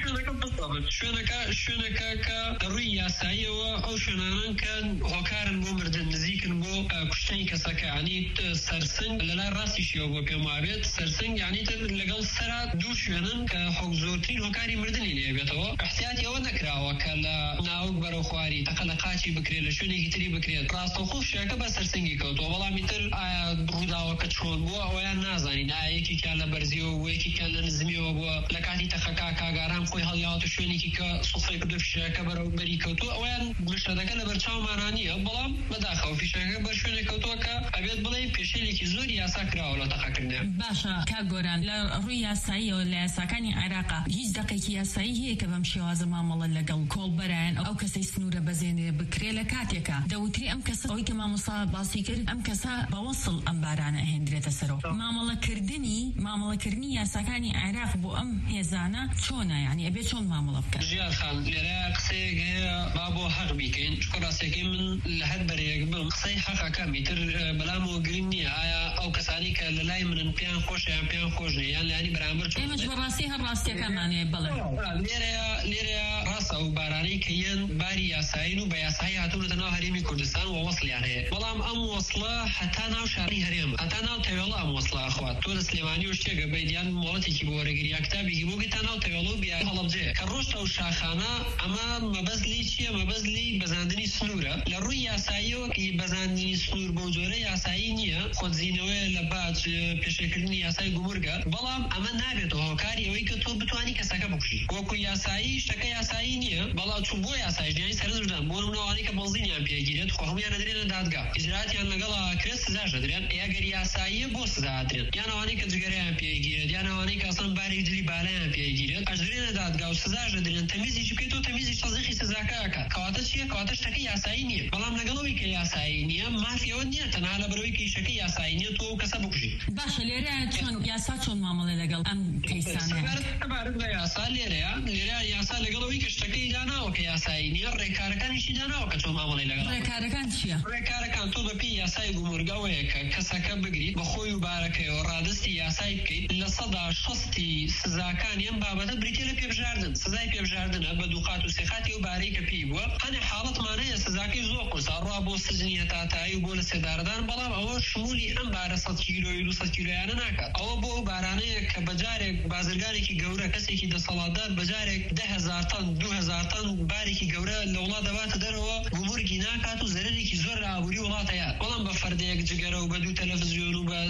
شوێنەکە شوێنەکە کە ڕووی یاساییەوە ئەو شوێنانن کە هۆکارن بۆ مردن نزیکن بۆ کوشتنی کەسەکە ینی سەرسنگ لەلای ڕاستیشیەوە بۆ پێم وابێت سەرسنگ یعنی لەگەڵ سەرا دوو شوێنن کە حەق زۆرترین هۆکاری مردنی لێبێتەوە احتیاتی ئەوە نەکراوە کە لە ناوک بەرەو خواری تەقە لە قاچی بکرێت لە شوێنێکی تری بکرێت ڕاستەوخۆ شوێنەکە بە سەرسنگی کەوتەوە بەڵامی تر ئایا ڕووداوە کە چۆن بووە ئەویان نازانین ئایا یەکێکیان لە بەرزیەوە بووە یەکێکیان لە نزمیەوە بووە لە کاتی تەقەکە کاگاران خۆی هەڵیاوەتە شوێنێکی کە سوفرەی کردو فیشەکە بەرەو بەری کەوتووە ئەویان گشتەکە لە بەرچاومانە نییە بەڵام بەداخەوە فیشەکە بەر شوێنێک کەوتووە کە ئەبێت بڵێن پێشێلێکی زۆری یاسا کراوە لە تەقەکردنیان باشە کاگۆران لە ڕووی یاساییەوە لە یاساکانی عێراقا هیچ دقێکی یاسایی هەیە کە بەم شێوازە مامەڵە لەگەڵ کۆڵبەرایان ئەو کەسەی سنوورە بەزێنێ بکرێ لە کاتێکە دەوتری ئەم کەسە ئەوی کە مامۆستا باسی کرد ئەم کەسە بەوەسڵ ئەم بارانە هێندرێتە سەرەوە مامەڵەکردنی مامەڵەکردنی یاساکانی عێراق بۆ ئەم هێزانە چۆنە یعنی ئەبێ چۆن مامەڵە بکەن ژیان خان لێرە قسەیەک هەیە با بۆ حەق بیکەین چکە ڕاستیەکەی من لە هەر بەرەیەک بم قسەی حەقەکە میتر بەلامەوە گرنگ نییە ئایا ئەو کەسانی کە لە لای منن پێیان خۆشە یان پێیان خۆش نیە یان لایانی بەرامبەر چۆن ئێمەش بەڕاستی هەر ڕاستیەکەمانەیە بڵێ لێرەیە لێرەیە ڕاستە ئەو بارانەی کە یەن باری یاسایین و بە یاسایی هاتوونەتە ناو هەرێمی کوردستان و وەسڵیان هەیە بەڵام ئەم وەسڵە هەتا ناو شاری هەرێم هەتا ناو تەوێڵە ئەم وەسڵە ئەخوات تۆ لە سلێمانی و شتێکە بەیدیان مۆڵەتێکی بۆ وەرەگریا کتابێکی بۆ گەی تا ناو تەوێڵە و بیا هەڵەبجێ کە ڕۆشتە و شاخانە ئەمە مەبەزلی چییە مەبەزلی بەزاندنی سنوورە لە ڕووی یاساییەوە بەزاندنی سنوور بۆ جۆرە یاسایی نییە خۆتزیینەوەی لە باج پێشێکردنی یاسای گومورگە بەڵام ئەمە نابێتەوە هۆکاری ئەوەی کە تۆ بتوانی کەسەکە بکوژی وەکو یاسایی شتەکە یاسایی نییە بەڵام چون بۆ یاسایی ژیانی سەرنجدان بۆ نمونەوانی کە بەنزینیان پێگیرێت خۆ هەمویان ئەدرێنە دادگا ئیجراتیان لەگەڵا کرێت سزاش ئەدرێن ئەگەر یاساییە بۆ سزا ئەدرێن یان ئەوانەی کە جگەرەیان پێگیرێت یان ئەوانەی کە ئەسڵەن باری دلی بالایان پێگیرێت ئەدرێنە دادگا و سزاش ئەدرێن تەمیزیش بکەیتەوە تەمیزیش تەزیقی سزاکە ئەکات کەواتە چییە کەواتە شتەکە یاسایی نییە بەڵام لەگەڵەوەی کە یاسایی نییە مافیەوە نییە تەنها لە بەرەوەی کە ئیشەکە یاسایی نییە تۆ کەسە بکوژی باشە لێرە چۆن یاسا چۆن مامەڵێ لەگەڵ ئەم کەیسانە لە یاسا لێرەیە لێرە یاسا لەگەڵەوەی کە شتەکەی داناوە کە یاسایی نییە ڕێکارەکانیشی داناوە کە چۆن مامەڵەی لەگەڵ ڕێکارەکان چییە ڕێکارەکان تۆ بەپی یاسای گومورگەوەیە کە کەسەکە بگریت بە خۆی و بارەکەیەوە ڕادستی یاسای بکەیت لە سەدا شەستی سزاکان ئەم بابەتە بریتێ لە پێبژاردن سزای پێبژاردنە بە دووقات و سێقاتی و بارەی کە پێی بووە هەنێ حاڵەتمانەیە سزاکەی زۆر قورسا ڕوا بۆ سجنی هەتاتایی و بۆ لە سێداردان بەڵام ئەوە شمولی ئەم بارە سەد کیلۆی و سەد کیلۆیانە ناکات ئەوە بۆ بارانەیە کە بەجارێک بازرگانێکی گەورە کەسێکی دەسەڵاتدار بەجارێک ده هەزار تەن دو هەزار تەن بارێکی گەورە لە وڵات دەباتە دەرەوە گومورگی ناکات و زەرێکی زۆر لە ئابووری وڵاتەیە بەڵام بە فەردەیەک جگەرە و بە دوو تەلەڤیزیۆن و بە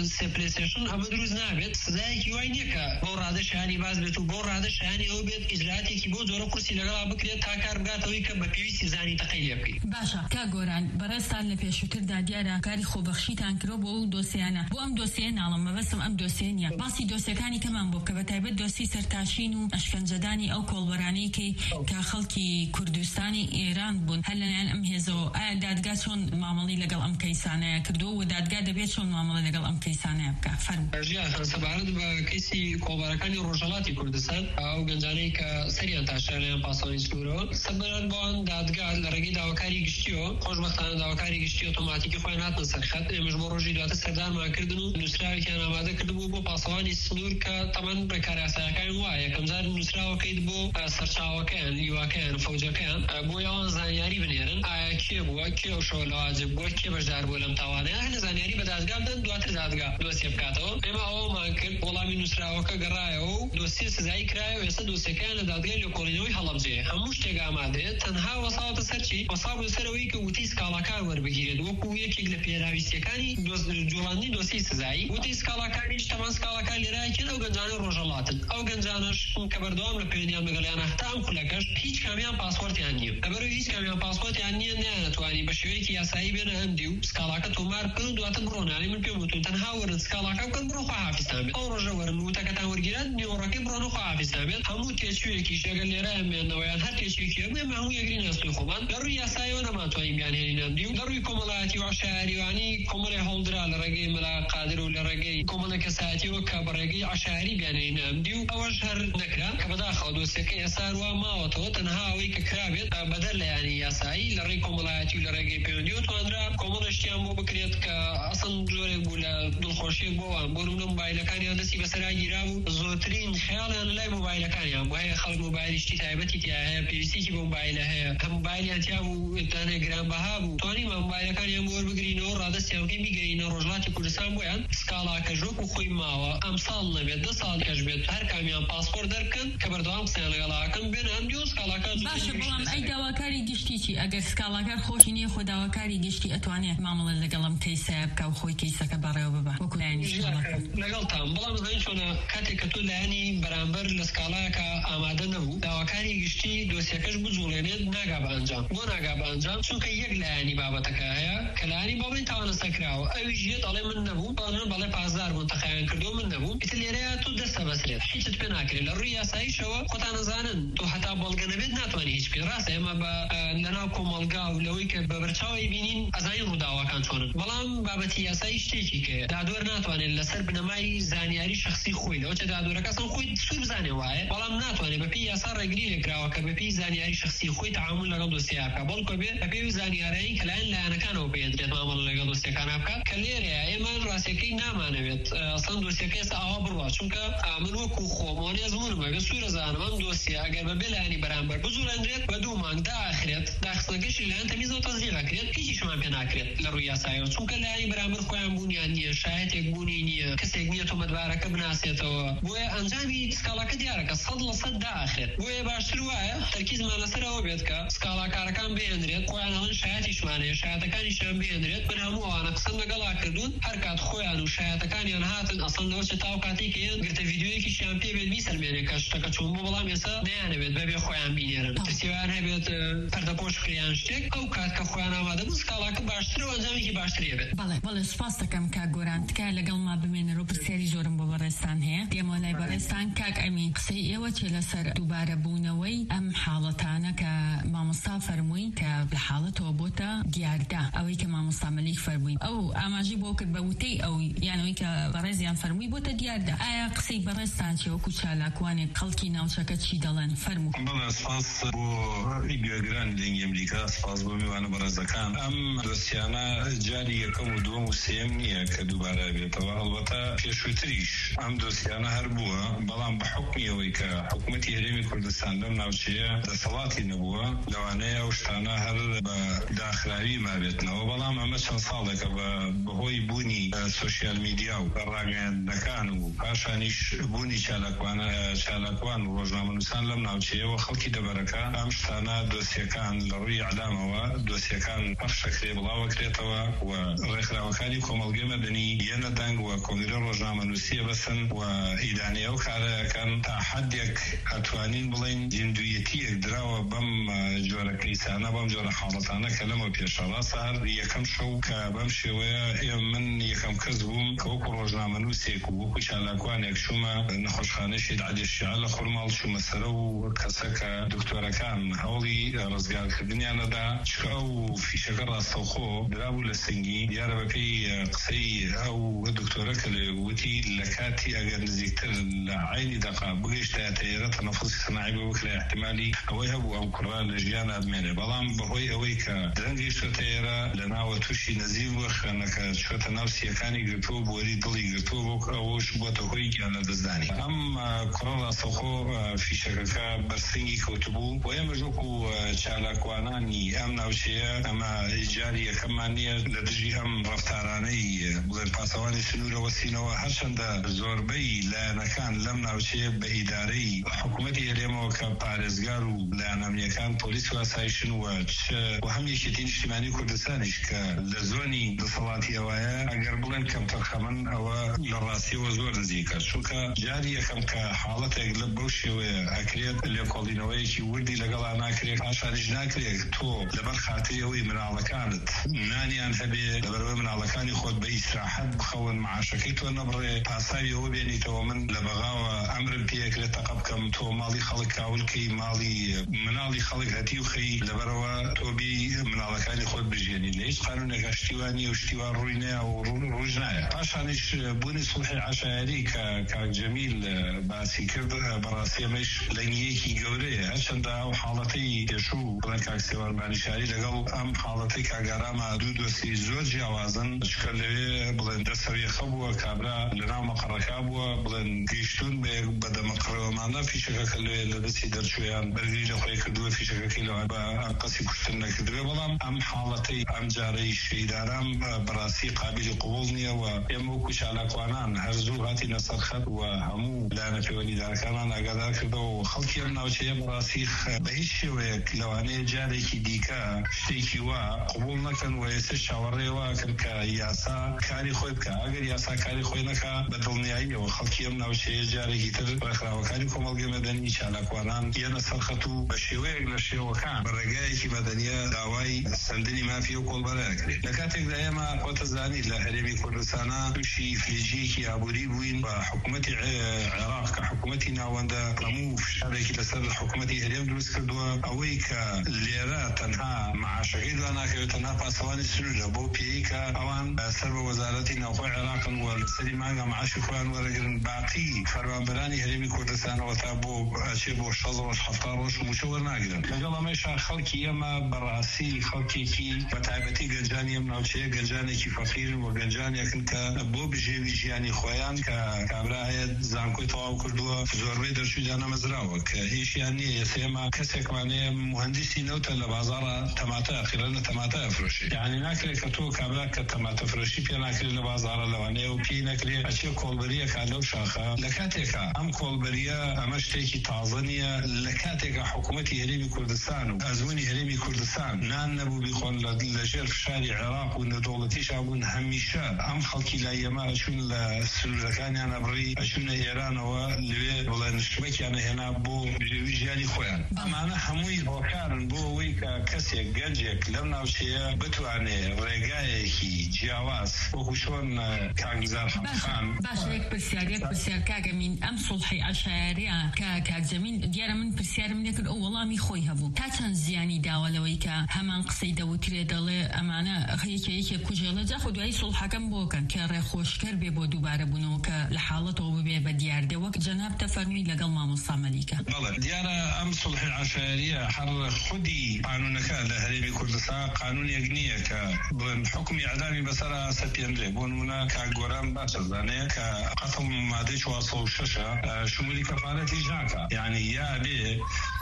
سه پلی استیشن ئەمە دروست نابێت سزایەکی وای نییە کە بۆ ڕادەشانی باز بێت و بۆ ڕادەشانی ئەو بێت ئیجراتێکی بۆ جۆرە قورسی لەگەڵا بکرێت تا کار بگاتەوەی کە بە پێویستی زانی تەقەی لێ بکەیت. باشە کا گۆران بەڕێستان لە پێشووتردا دیارە کاری خۆبەخشیتان کرۆ بۆ ئەو دۆسیانە بۆ ئەم دۆسیە ناڵم مەبەستم ئەم دۆسیە نییە باسی دۆسیەکانی کەمان بۆ کە بە تایبەت دۆسی سەرتاشین و ئەشکەنجەدانی ئەو کۆڵبەرانەی کە خەڵکی کوردستانی ئێران بوون هەر لەلایەن ئەم هێزەوە ئایا دادگا چۆن مامەڵی لەگەڵ ئەم کەیسانەیە کردو و دادگا دەبێت چۆن مامەڵە لەگەڵ ئەم کەیسانەیە بکە فەرموو. ژیان سەبارەت بە کەیسی کۆڵبەرەکانی ڕۆژهەڵاتی کوردستان ئەو گەنجانەی کە سەریان تاشا لەلایەن پاسەوانی سنوورەوە سەبارەت بەوان دادگا لە ڕێگەی داواکاری گشتیەوە خۆشبەختانە داواکاری گشتی ئۆتۆماتیکی خۆیان هاتنە سەرخەت ئێمەش بۆ ڕۆژی دواتر سەردانمان کردن و نووسراوێکیان ئامادە کردبوو بۆ پاسەوانی سنوور کە تەمەن ڕێکاری یاساییەکان وایە یەکەم جار نووسراوەکەیت بۆ سەرچاوەکەیان لیواکەیان فەوجەکەیان بۆ یاوان زانیاری بنێرن ئایا کێ بووە کێ ئەو شەوە لەواجب بووە کێ بەشدار بووە لەم تاوانەیە هەر لە زانیاری بە دادگا بدەن دواتر دادگا دۆسیە بکاتەوە. ئێمە ئەوەمان کرد وەڵامی نووسراوەکە گەڕایەوە و دۆسیە سزایی کرایەوە ئێستا دۆسیەکان لە دادگای لێکۆڵینەوەی هەڵەبجەیە هەموو شتێک ئامادەیە تەنها وەساوەتە سەرچی وەساو سەرەوەی کە وتەی سکاڵاکار وەربگیرێت وەکو یەکێک لە پێراویستیەکانی جوڵاندنی دۆسی سزایی وتەی سکاڵاکانیش تەمان سکاڵاکان لێرایەکێن ئەو گەنجانە ڕۆژهەڵاتن ئەو گەنجانەش کە بەردەوام لە پەیوەندیان لەگەڵیان هەتا ئەم خولەکەش هیچ کامیان پاسپۆرتیان نییە لەبەرەوەی هیچ کامیان پاسپۆرتیان نییە نایەتوانی بە شێوەیەکی یاسایی بێنە هەندی و سکاڵاکە تۆمار بکەن و دواتر بڕۆنانی من پێم وتون تەنها وەرن سکاڵاکە بکەن بڕۆ خواحافیزتان بێت ئەو ڕۆژە وەرن وتەکەتان وەرگیران نیوەڕەکەی بڕۆنە خواحافیزتان بێت هەموو تێچوویەکیش ئەگەر لێرایان بێنەوەیان هەر تێچوویەکی هەبێ هەموو یەکگرین هەستوی خۆمان لە ڕووی یاساییەوە نەماتوانین بیانهێنین ئەمدی و لە ڕووی کۆمەڵایەتی و عەشایریوانی کۆمەڵی هەڵدرا لە ڕێگەی مەلا قادر و لە ڕێگەی کۆمەڵە کەسایەتیەوە کە بە ڕێگەی عەشایری بیانهێنین ئەمدی و ئەوەش هەر نەکرا کە بەداخەوە دۆسیەکە ئێستا وا ماوەتەوە تەنها ئەوەی کە کرابێت بەدەر لایانی یاسایی لە ڕێی کۆمەڵایەتی و لە ڕێگەی پەیوەندیەوە توانرا کۆمەڵەشتیان بۆ بکرێت کە ئەسڵ جۆرێک بوو لە دڵخۆشیێک بۆوان بۆ نمونە مۆبایلەکانیان دەستی بەسەرا گیرا بوو زۆرترین خەیاڵیان لە لای مۆبایلەکانیان بۆ هەیە خەڵک مۆبایلیشتی تایبەتی تیا هەیە پێویستیی بۆ مۆبایلە هەیە هەم مۆبایلیان تیا بوو دانێ گرانبەها بوو توانیم مۆبایلەکانیان بۆ وەربگرینەوە ڕادەستیان بکەین بیگەینە ڕۆژهەڵاتی کوردستان بۆیان سکاڵاکەش وەکو خۆی ماوە ئەم ساڵ نەبێت دە ساڵ کەش بێت هەر کامیان پاسپۆرت دەرکەن کە بەردەوام قسەیان لەگەڵاکەن بێن ئەم دیۆ سکاڵاکە باشە بەڵام ئەی داواکاری گشتی چی ئەگەر سکاڵاکار خۆشی نییە خۆ داواکاری گشتی ئەتوانێت مامەڵە لەگەڵم کەیسە بکە و خۆی کەیسەکە بەڕێوە ببە وەکو لایەنی لەگەڵتان بەڵام زین چۆنە کاتێک کە تۆ لایەنی بەرامبەر لە سکاڵایەکە ئامادە نەبوو داواکاری گشتی دۆسیەکەش بجوڵێنێت ناگا بە ئەنجام بۆ ناگا بە ئەنجام چونکە یەک لایەنی بابەتەکە هەیە کە لایەنی بابڵین تاوانەسە کراوە ئەویش یەت ئەڵێ من نەبوو بەڵێن بەڵێ پازدار بوون تەقایان کردو من نەبوو ئیتر لێرەیە تۆ دەستە بەسرێت هیچت پێ ناکرێت لە ڕووی یاساییشەوە خۆتان نەزانن تۆ هەتا بەڵگە نەبێت ناتوانانی هیچ پێ ڕاستە ئێمە بە لەناو کۆمەڵگا و لەوەی کە بە بەرچاوی بینین ئەزای ڕووداواکان چۆنن بەڵام بابەتی یاسایی شتێکی کە دادوەر ناتوانێت لەسەر بنەمای زانیاری شخصی خۆی لەوە چە دادوەرەکە ئەسڵ خۆی سوور بزانێ وایە بەڵام ناتوانێت بەپێی یاسا ڕێگری لێکراوە کە بەپێی زانیاری شخصی خۆی تعامل لەگەڵ دۆسیە بکات بەڵکو بێت بەپێی زانیاریی کە لایەن لایەنەکانەوە پێدرێت مامەڵە لەگەڵ دۆسیەکان بکات کە لێرەیە ئێمە ڕاستیەکەی نامانەوێت ئەسڵ دۆسیەکە ئێستا ئاوا بڕوا چونکە من وەکو خۆمۆنی ئەزمونم ئەگەر سوورە زانم ئەم دۆسیە ئەگەر بەبێ لایەنی بەرامبەر بجوڵێنرێت بە دوو مانگ داخرێت داخستنەکەشی لایەن تەمیزەوە تەزیقەکرێت هیچیشمان پێ ناکرێت لە ڕووی یاساییەوە چونکە لایەنی بەرامبەر خۆیان بوونیان نییە شایەتێک بوونی نییە کەسێک نییە تۆمەتبارەکە بناسێتەوە بۆیە ئەنجامی سکاڵاکە دیارەکە سەد لە سەد داخرێت بۆیە باشتر وایە تەرکیزمان لەسەرەوە بێت کە سکاڵاکارەکان بهێنرێت خۆیان ئەڵێن شایەتیشمانەیە شایەتەکانیشیان بهێنرێت من هەموو ئەوانە قسەم لەگەڵا کردوون هەر کات خۆیان و شایەتەکانیان هاتن ئەسڵ لەوە چ تاو کاتێک هەیەن گرتە ڤیدیۆیەکیشیان پێ بێت بیسەلمێنێت کە شتەکە چوون بۆ بەڵام ئێستا نەیانەوێت بەبێ خۆیان بینێرن ترسیوان هەبێت پەردەپۆش کریان شتێک ئەو کات کە خۆیان ئامادە بوو سکاڵاکە باشترە و ئەنجامێکی باشترێ بێت. بەڵێ بەڵێ سوپاس دەکەم کاک گۆران تکایە لەگەڵ ما بمێنەرەوە پرسیاری زۆرم بۆ بەڕێستان هەیە دێمە لای بەڕێستان کاک ئەمین قسەی ئێوە چێ لەسەر دووبارە بوونەوەی ئەم حاڵەتانە کە مامۆستا فەرمووی کە لە حاڵەتەوە بۆتە دیاردا ئەوەی کە مامۆستا مەلیک فەرمووی ئەو ئاماژی بۆ کرد بە وتەی ئەو یانەوەی کە بەڕێزیان فەرمووی بۆتە دیاردا ئایا قسەی بەڕێستان چێ وەکو چالاکوانێک خەڵکی ناوچەکە چی دەڵێن فەرموو. بەڵێ سپاس بۆ گوێگران لەنگی ئەمریکا سپاس بۆ میوانە بەڕێزەکان ئەم دۆسیانە جاری یەکەم و دووەم و سێم نییە کە دووبارە بێتەوە هەڵبەتە پێشووتریش ئەم دۆسی دۆسیانە هەر بووە بەڵام بە حکمیەوەی کە حکوومەتی هەرێمی کوردستان لەم ناوچەیە دەسەڵاتی نەبووە لەوانەیە ئەو شتانە هەر بە داخراوی مابێتنەوە بەڵام ئەمە چەند ساڵێکە بە بەهۆی بوونی سوشیال میدیا و ڕاگەیاندنەکان و پاشانیش بوونی چالاکوانە چالاکوان و ڕۆژنامەنووسان لەم ناوچەیەوە خەڵکی دەبەرەکە ئەم شتانە دۆسیەکان لە ڕووی ئەعلامەوە دۆسیەکان پەخشەکرێ بڵاوەکرێتەوە و ڕێکخراوەکانی کۆمەڵگەی مەدەنی یەنە دەنگ و کۆنگرە ڕۆژنامەنووسیە بەسن و ئیدانەیە و کارەکەن تا حەدێک ئەتوانین بڵێن زیندویەتیەک دراوە بەم جۆرە کەیسانە بەم جۆرە حاڵەتانە کە لەمە پێشە ڕاستە هەر یەکەم شەو کە بەم شێوەیە ئێمە من یەکەم کەس بووم کە وەکو ڕۆژنامەنووسێک و وەکو چالاکوانێک چوومە نەخۆشخانەی عەلی شیعە لە خوڕماڵ چوومە سەرە و کەسە کە دکتۆرەکان هەوڵی ڕزگارکردنیانەدا چکە ئەو فیشەکە ڕاستەوخۆ درابوو لە سنگی دیارە بەپێی قسەی ئەو دکتۆرە کە لێ وتی لە کاتی ئەگەر نزیکتر لە عینی دەقا بگەیشتە تەیارە تەنەفوسی سەناعی بە وەک لە احتیمالی ئەوەی هەبوو ئەم کوڕە لە ژیان ئادمێنێ بەڵام بەهۆی ئەوەی کە درەنگەیشتە تەیارە لە ناوە تووشی نەزیف بووە خوێنەکە چۆتە ناو سیەکانی گرتووە بۆری دڵی گرتووە بۆ ئەوەش بۆتە هۆی گیان لە دەستدانی ئەم کوڕە ڕاستەوخۆ فیشەکەکە بەرسنگی کەوتبوو بۆ ئێمەش وەکو چالاکوانانی ئەم ناوچەیە ئەمە جاری یەکەممان نییە لە دژی ئەم ڕەفتارانەی بڵێن پاسەوانی سنوورە وەسینەوە هەرچەندە زۆربەی لایەنەکان لەم ناوچەیە بە ئیدارەی حکوومەتی هەرێمەوە کە پارێزگار و لایەن ئەمنیەکان پۆلیس و ئاسایشن و هەم یەکێتی نیشتیمانی کوردستانیش کە لە زۆنی دەسەڵاتی ئەوەیە ئەگەر بڵێن کەم تەرخەمن ئەوە لە ڕاستیەوە زۆر نزیکە چونکە جاری یەکەم کە حاڵەتێک لە بەو شێوەیە ئەکرێت لێکۆڵینەوەیەکی وردی لەگەڵا ناکرێت پاشانیش ناکرێت تۆ لەبەر خاتری ئەوەی مناڵەکانت نانیان هەبێ لەبەرەوەی مناڵەکانی خۆت بە ئیستراحەت بخەون معاشەکەی تۆ نەبڕێ پاساوی ئەوە بێنیتەوە من لە بەغاوە ئەمرم پێکرێت تەقە بکەم تۆ ماڵی خەڵک کاولکەی ماڵی مناڵی خەڵک هەتی و خەی لەبەرەوە تۆ بی مناڵەکانی خۆت بژێنی لە هیچ قانونێکە شتیوانی و شتیوان ڕووی نەیە و ڕووژ نایە پاشانیش بوونی سڵحی عەشایری کە کاک جەمیل باسی کرد بەڕاستی ئەمەش لەنگیەکی گەورەیە هەرچەندە ئەو حاڵەتەی پێشوو بڵێن کاک سێوەرمانی شاری لەگەڵ ئەم حاڵەتەی کاگاراما دوو دۆستی زۆر جیاوازن چکە لەوێ بڵێن دەسەویەخە بووە کابرا لەناو مەقەڕەکە بووە بڵێن گەیشتون بەدەمەقڕەوەمانە فیشەکەکە لەوێ لە دەستی دەرچوویان بەرگری لە خۆی کردووە فیشەکەکەی لەوە بە قەسی کوشتن نەکردوێ بەڵام ئەم حاڵەتەی ئەم جارەی شەیداران بەڕاستی قابلی قبوڵ نییە و ئێمە وەکو چالاکوانان هەرزوو هاتینە سەر خەت و هەموو لایەنە پەیوەندیدارەکانمان ئاگادار کردەوە و خەڵکی ئەم ناوچەیە بەڕاستی بە هیچ شێوەیەک لەوانەیە جارێکی دیکە شتێکی وا قبوڵ نەکەن و ئێستا چاوەڕێواکەن کە یاسا کاری خۆی بکە ئەگەر یاسا کاری خۆی نەکا بە دڵنیاییەوە خەڵکی ئەم ناوچەیە جارێکی تر ڕێکخراوەکانی کۆمەڵگەی مەدەنی چالاکوانان یەنە سەر خەت و بە شێوەیەک لە شێوەکان بە ڕێگایەکی مەدەنیە داوای سندنی مافی و کۆڵبەرە کرێت لە کاتێکدا ئێمە خۆتەزانیت لە هەرێمی کوردستانە تووشی فلیجیەکی ئابووری بووین بە حکوومەتی عێراق کە حکوومەتی ناوەندە هەموو فشارێکی لەسەر حکوومەتی هەرێم دروست کردووە ئەوەی کە لێرە تەنها معاشەکەی دوان ناکەوێت تەنها پاسەوانی سنوورە بۆ پێی کە ئەوان سەر بە وەزارەتی ناوخۆی عێراقن و لەسەری مانگە معاشی خۆیان وەرەگرن باقی فەرمانبەرانی هەرێمی کوردستانەوە تا بۆ ئەچێ بۆ شەڕ ڕۆژ هەفتا ڕۆژ موچە وەرناگرن لەگەڵ ئەمەیشا خەڵکی ئێمە بەڕاستی خەڵکێکی بەتایبەتی گەنجانی ئەم ناوچەیە گەنجانێکی فەقیرن و گەنجانێکن کە بۆ بژێوی ژیانی خۆیان کە کابرا هەیە زانکۆی تەواو کردووە زۆربەی دەرچوویان ئەمەزراوە کە هیچیان نییە ئێستا ئێمە کەسێکمانەیە مهندسی نەوتە لە بازاڕە تەماتە ئەخیرا لە تەماتە ئەفرۆشێ یعنی ناکرێت کە تۆ کابرا کە تەماتە فرۆشی پێ ناکرێت لە بازاڕە لەوانەیە و پێی نەکرێت ئەچێ کۆڵبەریەکە لەو شاخە لە کاتێکە ئەم کۆڵبەریە ئەمە شتێکی تازە نییە لە کاتێکە حکوومەتی هەرێمی کوردستان و ئەزموونی هەرێمی کوردستان نان نەبوو بیخۆن لەژێر فشاری عێراق و نەدەوڵەتیش بوون هەمیشە ئەم خەڵکی لای ئێمە ئەچوون لە سنوورەکانیان ئەبڕی ئەچوونە ئێرانەوە لەوێ بڵێن شتێکیانە هێنا بۆ ژیانی خۆیان ئەمانە هەمووی هۆکارن بۆ ئەوەی کە کەسێک گەنجێک لەم ناوچەیە بتوانێت ڕێگایەکی جیاواز وەکو چۆن کاکزار خان باشە یەک پرسیارێک پرسیار کاگەمین ئەم سڵحی عەشایریە کە کاکجەمین دیارە من پرسیارم لێ کرد ئەو وەڵامی خۆی هەبوو تا چەند زیانی داوە لەوەی کە هەمان قسەی دەوترێ دەڵێ ئەمانە یەکێ یەکێ کوژێڵە جاخۆ دوایی سڵحەکەم بۆکەن کە ڕێخۆشکەر بێ بۆ دووبارە بوونەوە کە لە حاڵەتەوە ببێ بە دیاردێ وەک جەناب تەفەرمی لەگەڵ مامۆستا مەلیکە بەڵێ دیارە ئەم سڵحی عەشایریە هەر خودی قانونەکە لە هەرێمی کوردستان قانونێک نییە کە بڵێن حکمی ئەعدامی بەسەر سەپێنرێ بۆ نمونە کاک گۆران باس زانه كقتل مادة واصل وششة شمولي كفالة جاكا يعني يا بي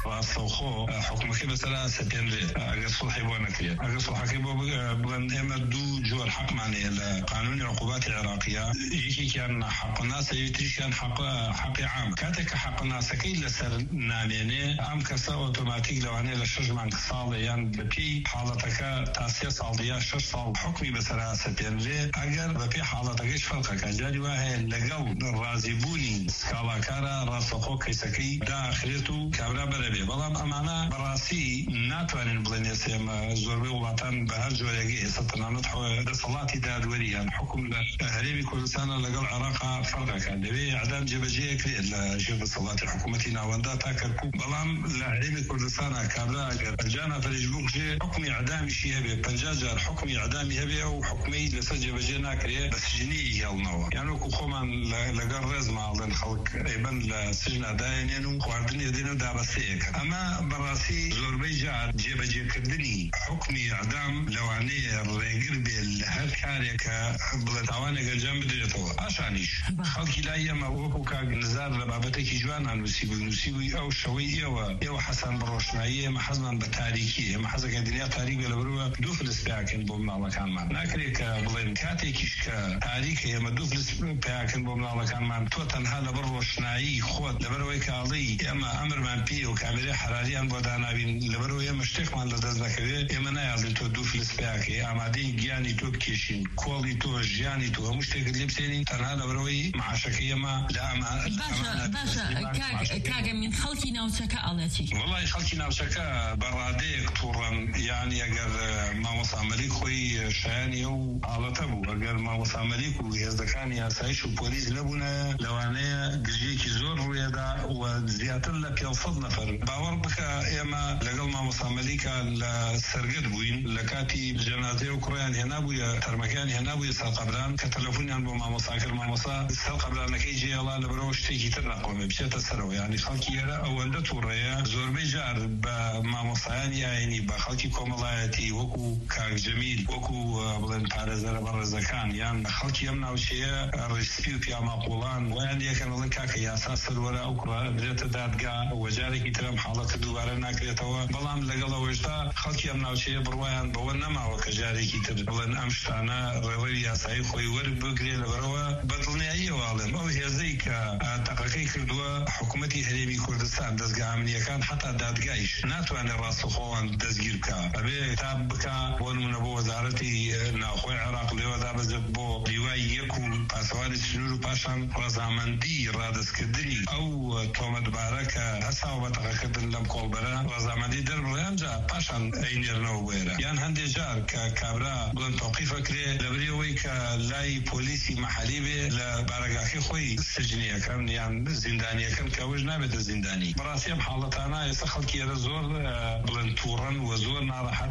واصل حكمك بسلا سبينري اگر صلحي بوانا كريا اگر صلحي بوان اما دو جور حق معني قانون العقوبات العراقية يجي كان حق الناس يتريش كان حق حق عام كاتك حق الناس كي لسر ناميني ام كسا اوتوماتيك لواني لشج من صال يعني ببي حالتك تاسية صالية شش صال حكمي بسلا سبينري اگر ببي حالتك ايش فرقك اجالي واهي لقل الرازيبوني سكالا كارا راسخو كيسكي دا اخريتو كابرا بربي بلام امانا براسي ناتوانين بلنيسي اما زوربي وطن بهر جوريقي ستنا نطحو بصلاتي دادوريا حكم هريمي كردستان لقل عراقا فرقك لبي اعدام جبجيه كري لجيب صلاتي حكومتي ناوندا تاكركو بلام لهريمي كردستان كابرا جانا فريجبوك جي حكمي اعدامي شي هبي بنجاجر حكمي اعدامي هبي او حكمي لسجي بجي ناكري بس جنيه يالنوا يعني كو خومن لقل رزما على الخلق ايبن لسجن داينين وخواردن يدينو دابسيك اما براسي زوربي جار جيبجي كردني حكمي اعدام لواني الريقر بالهر كاريك بلتاواني قلجان بدريتو عشانيش خلقي لا يما وكو كاق نزار لبابتكي جوانا نسيبو نسيبو او شوي ايوا ايوا حسن بروشنائيه ما حزنا بتاريكيه ما حزك الدنيا تاريخ بلبروا دوفلس باكن بومنا الله كان مان ناكريك بلين كاتيكيش كتاريخ يما دوفلس باكن بومنا الله كان مان تو تنها لبروشنائي خود لبروي كالي اما امر من بي وكاميرا حراريان بودانا بين لبروي مشتق مان لدزنكوي يما نايالي تو دوفلس باكي امادين جياني تو كيشين كولي تو جياني تو مشتق لبسينين تنها لبروي معاشكيه ما لا ما باشا باشا كاك كاك من خلقي ناوسكا التي والله خلقي ناوسكا براديك طورا يعني اگر ما وصامليك خوي شاني او على تبو اگر ما وصامليك ويزدكاني اسايش وبوليس لبنا لوانيه جيكي زور ويدا وزياده لك يوصل نفر باور بك اما لقل ما وصامليك السرقد بوين لكاتي جنازه اوكران هنا بويا ترمكان هنا بويا سالقبران كتلفوني عن ما مصاكر ما مصا سالقبران كيجي الله لبروش تيجي تنقوم بشيت السرو يعني خلقي يرا اول توريا زور بيجار بما مصاني يعني بخلقي كوملايتي وكو كاك جميل وكو بلن بارزر برزكان يعني خلقي يمنا وشيء ريسبيو في مقولان ويعني كان الله كاك يا اساس الورا اوكرا دريت دادقا وجاري ترم حالته دوباره ناكريتوا بلام لقل وجدا خلقي يمنا وشيء بروان بونما وكجاري كتر بلن امشتانا ريريا ساي خوي ورد بقري لبروا بدلني اي والم او هي زيك تقاقي كردوا حكومتي هريمي كردستان دزقا امنيه كان حتى دادقايش ناتواني راسو خوان دزگير بكا ابي تاب بكا بون من ابو وزارتي ناخوي عراق ليو دا بزب بو رواي يكو باسواني سنورو باشان رزامندي رادس كدني او تومد باركا هسا وبتقاقدن لم كولبرا رزامندي درب ريانجا باشان اينير نو ويرا يعني هندي جار كابرا بلن توقيفة كري لبريوي كلاي بوليسي محلي بي لبارقاكي خوي سجنية كان يعني زندانية كان كوج نابت الزنداني براسيم حالتانا يسخل كي زور بلن تورن وزور ناراحة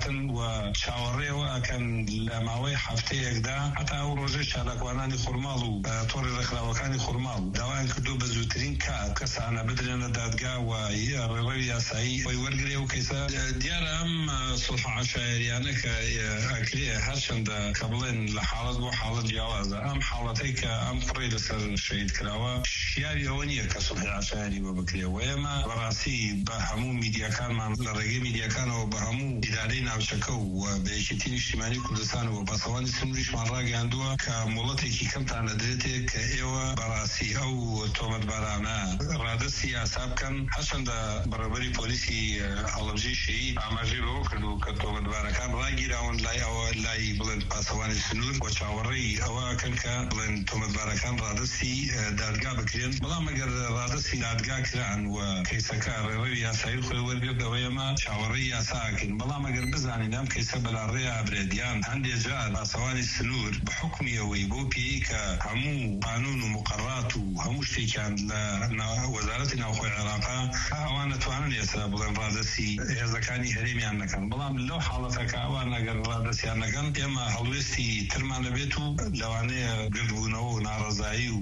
وشاوري وكان لماوي حفتي يقدا حتى او روجي شالكواناني خرمالو طوري رخلاوكاني خرمالو دوان كدو بزوترين كا كسانا بدرنا دادقا ويروي ياساي ويورقري وكيسا ديار ام صلح عشائريانا كاكري هرشن دا كبلين لحالة بو حالة جوازة ام حالتيك ام قري لسر الشهيد كلاوا شياري اونية كصلح عشائري وبكري ويما براسي بهمو ميديا كان من لرقي ميديا كان وبهمو إدارين او شكو وبيشتين اجتماعي كردستان وبصواني سنوريش من راقي عندوا كمولتي كي كمت عن دريتي كايوا براسي او تومد بارانا رادة سياسة كان حسن دا برابري بوليسي علبجي شيء عماجي بوكردو كتومد بارا كان راقي راون لاي او لاي بلن بصواني سنور وشاوري او كان كان بلن تومد بارا كان رادة سي دادقا بكرين بلا مقر رادة سي دادقا كران وكيسكا ريوي ياسايل خوي ورقب ويما شاوري ياساكن بلا مقر بزاني نام كيسا بلاريا بريديان هندي جار بصواني سنور بحكمي ويبو بيكا همو قانون ومقرات وهموشتي كان لوزارتنا وخوي عراقا اوانا توانن يسا بلن رادة سي اذا كاني هريمي عنا كان بلا من لو حالتك اوانا قر رادة سي عنا كان يما هلوستي ترمان بيتو لواني قردبونو نارزاي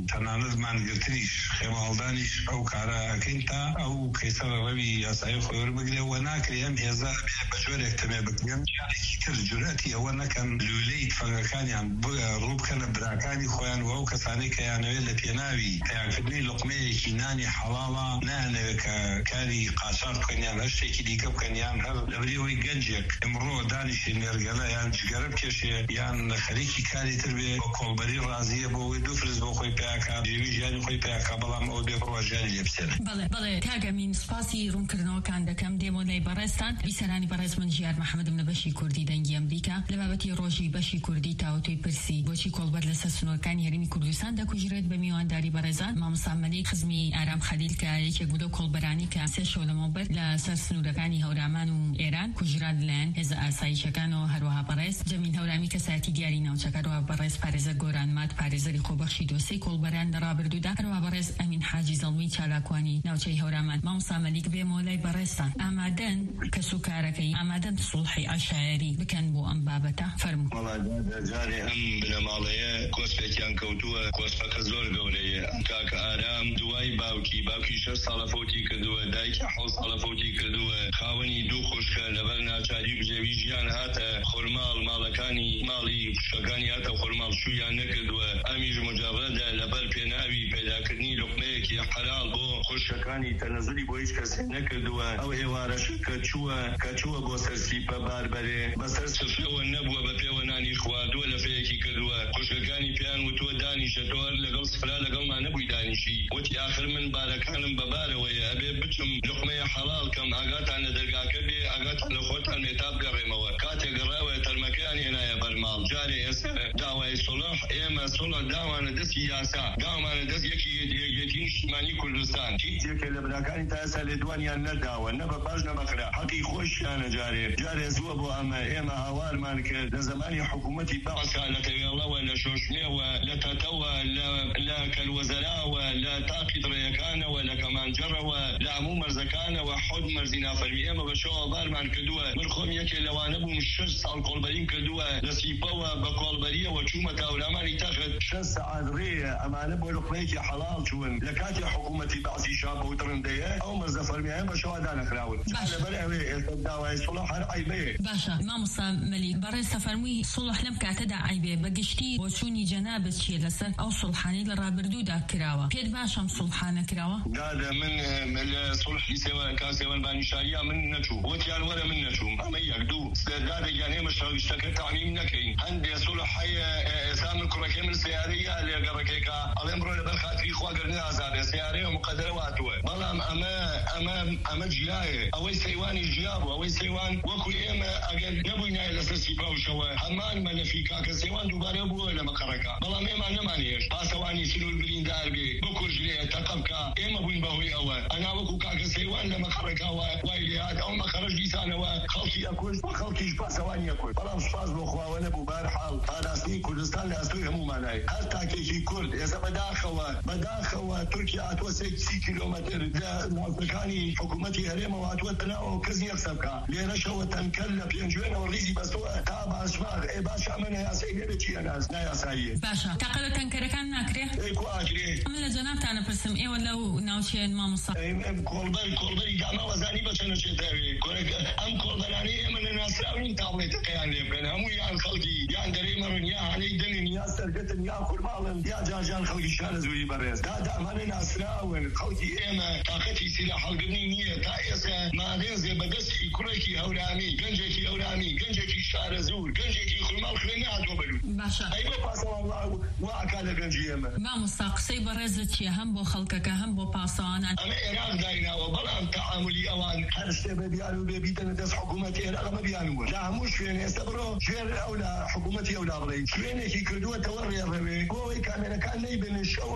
تەنانەت مانگرتنیش خێماڵدانیش ئەو کارە ئەکەین تا ئەو کەیسەر ڕەوی یاسایی خۆی وەربگرێ و ناکرێ ئەم هێزە بە جۆرێک تەمێ بکرێن جارێکی تر جورئەتی ئەوە نەکەن لولەی تفەنگەکانیان ڕوو بکەنە براکانی خۆیان و ئەو کەسانەی کە یانەوێت لە پێناوی تەیانکردنی لوقمەیەکی نانی حەڵاڵە نانەوێت کە کاری قاچاق بکەن یان هەر شتێکی دیکە بکەن یان هەر لەبەرەوەی گەنجێک ئەمڕۆ دانیشی نێرگەلە یان جگەرە بکێشێ یان خەریکی کاری تر بێ بە کۆڵبەری ڕازیە بۆ ئەوەی دووفرز بۆ خۆی پیاکە دێوی ژیانی خۆی پیاکە بەڵام ئەو بێ بڕوا ژیانی لێ بسێنێ. بەڵێ بەڵێ کاگەمین سپاسی ڕوونکردنەوەکان دەکەم دێمۆلای بەڕێستان بیسەرانی بەڕێز من ژیار محەممەدم لە بەشی کوردی دەنگی ئەمریکا لە بابەتی ڕۆژی بەشی کوردی تاوتوی پرسی بۆچی کۆڵبەر لەسەر سنوورەکانی هەرێمی کوردستان دەکوژرێت بە میوانداری بەڕێزان مامۆستا مەلیک خزمی ئارام خەلیل کە یەکێک بوو لەو کۆڵبەرانی کە سێ شەو لەمەوبەر لە سەر سنوورەکانی هەورامان و ئێران کوژران لەلایەن هێزە ئاسایشەکانەوە هەروەها بەڕێز جەمین هەورامی کەسایەتی دیاری ناوچەکەەوە بەڕێز پارێزە گۆران مات پارێزەری خۆبەخشی دۆسەی کۆڵبەران لە ڕابردوودا هەروەها بەڕێز ئەمین حاجی زەڵموی چالاکوانی ناوچەی هەورامان مامۆستا مەلیک بێمۆلای بەڕێستان ئامادەن کەس و کارەکەی ئامادەن سوڵحی عەشایری بکەن بۆ ئەم بابەتە فەرموو. جارێ ئەم بنەماڵەیە کۆسپێکیان کەوتووە کۆسپەکە زۆر گەورەیە ئەم کاکە ئارام دوای باوکی باوکی شەش ساڵە فەوتی کردووە دایکی حەوت ساڵە فەوتی کردووە خاوەنی دوو خوشکە لەبەر ناچاری بژێوی ژیان هاتە خورماڵ ماڵەکانی ماڵی خوشکەکانی هاتە خورماڵ شوویان نەکردووە ئەمیش مجابەدە لەبەر پێناوی پەیداکردنی لوقمەیەکی حەلال بۆ خوشکەکانی تەنەزولی بۆ هیچ کەس نەکردووە ئەو ئێوارەش کە چووە کە چووە بۆ سەر سیپە باربەرێ بەسەر سفرەوە نەبووە بە پێوە نانی خواردووە لە فەیەکی کردووە خوشکەکانی پیان وتووە دانیشە تۆ هەر لەگەڵ سفرا لەگەڵمان نەبووی دانیشی وتی آخر من بارەکانم بەبارەوەیە ئەبێ بچم لوقمەیە حەڵال کەم ئاگاتان لە دەرگاکە بێ ئاگاتان لە خۆتان مێتاب بێڕێمەوە کاتێک گەڕاوە تەرمەکەیان هێنایە بەرماڵ جارێ ئێستا داوای سوڵح ئێمە سوڵح داوانە دەستی یاسا داوانە دەست یەکی یەکێتی نیشتیمانی کوردستان هیچێکە لە براکانی تا ئێستا لێدوانیان نەداوە نە بە باش نە بەخرا حەقی خۆشیانە جارێ جارێ زووە بۆ ئەمە ئێمە هاوارمان کرد لە زمانی حکوومەتی بەعسا لە تەوێڵەوە لە شۆشمێوە لە تەتەوە لە کەلوەزەراوە لە تاقی دڕێیەکانەوە لە کەمانجەڕەوە لە هەموو مەرزەکانەوە حود مەرزی نافەرمی ئێمە بە شەو هاوارمان کردووە من خۆم یەکێ لەوانە بووم شەش ساڵ کۆڵبەریم کردووە لە سیپەوە بە کۆڵبەریەوە چوومە تاورامانی تەخت شەش سەعات ڕێیە ئەمانە بۆ لوقمەیەکی حەڵال چوون لە کاتی حکوومەتی بەعسی شابە و تڕندەیە ئەو مەرزە فەرمیایە بە شەوا دانەخراون لەبەر ئەوێ ئێستا داوای سوڵح هەر عیبەیە. باشە مامۆستا مەلیک بەڕێستە فەرمووی سوڵح لەم کاتەدا عیبێ بەگشتی بۆ چوونی جەنابەت چیە لەسەر ئەو سوڵحانەی لە ڕابردوودا کراوە پێت باشەم سوڵحانە کراوە؟ دادە من لە سوڵحی سێوان کاسێوەنبانی شاریە من نەچوو وەتیان وەرە من نەچووم ئەمە یەک دوو دادەگیان ئێمە شەویشتەکە تەعمیم نەکەین هەندێ سوڵح هەیە ئێستا من کوڕەکەی من سیارەیە لێگەڕەکەیکە ئەڵێم بڕۆ لەبەر خاتری خواگەرنی ئازادێ سیارەیە مقەدەرە واتووە بەڵام ئەمە ئەمە ئەمە جیایە ئەوەی سەیوانی ژیا بوو ئەوەی سەیوان وەکو ئێمە ئەگەر نەبووی نایە لەسەر سیپاوشەوە هەمان مەلەفی کاکە سەیوان دووبارە بووە لە مەقەڕەکە بەڵام ئێمە نەمانێش پاسەوانی سنوور بریندار بێ بکوژرێ تەقەبکە ئێمە بووین بەهۆی ئەوە ئەنا وەکو کاکە سەیوان لە مەقەڕەکەوە وای لێهات ئەو مەقەڕەش دیسانەوە خەڵکی ئەکوژ خەڵکیش پاسەوانی ئەکوژ بەڵام سوپاس بۆ خواوە نەبوو بەرحاڵ پاراستنی کوردستان لە ئەستۆی هەمومانای هەر تاکێکی کورد ئێستا بەداخەوە بەداخەوە تورکیا هاتووە سی کیلۆمەتر لە ناوچەکانی حکوومەتی هەرێمەوە هاتووە تەناوە کەس نییە قسە بکە لێرەشەوە تەنکەل لە پێنجوێنەوە ڕیزی بەستەوە تا باشماغ ئێ باشا من یاسایی لێبێ چیە ناز نایاساییە باشە تاقە لە تەنکەرەکان ناکرێ ئەیکو ئاگرێ ئەمە لە جەنابتانە پرسم ئێوە لەو ناوچەیەن مامۆستا کۆڵبەر کۆڵبەری داماوەزانی بە چەنەچێتەوێ ئەم کۆڵبەرانەی ئێمە لە ناسراوین تاڵێتەکەیان لێ بکەن هەموو یان خەڵکی یان دەرەی مەڕن یا هەنەی دەنین یا سەرگەتن یا خورماڵن یا جاجان خەڵکی شانە زوری بەڕێز دادا ئەمانە ناسراون خەڵکی ئێمە تاقەتی سیلە هەڵگرنی نییە تا ئێستا مادێزێ بەدەستی کوڕێکی هەورامی گەنجێکی هەورامی گەنجێکی شارە زوور گەنجێکی خورماڵ خوێنە هاتووە بەلوت باشە ئەی بۆ پاسەوان وا ئەکا لە گەنجی ئێمە مامۆستا قسەی بەڕێزت چیە هەم بۆ خەڵکەکە هەم بۆ پاسەوانان ئەمە عێراق دایناوە بەڵام تەعاملی ئەوان هەر شتێ بە بیان و بێ بیتەنە دەست حکوومەتی عێراق ئەمە بیانوە لە هەموو شوێن ئێستا بڕۆ ژێر ئەو لە حکوومەتی ئەو لا بڵێ شوێنێکی کردووەتەوە ڕێڕەوێ بۆ ئەوەی کامێرەکان نەیبێنن شەو خەڵکە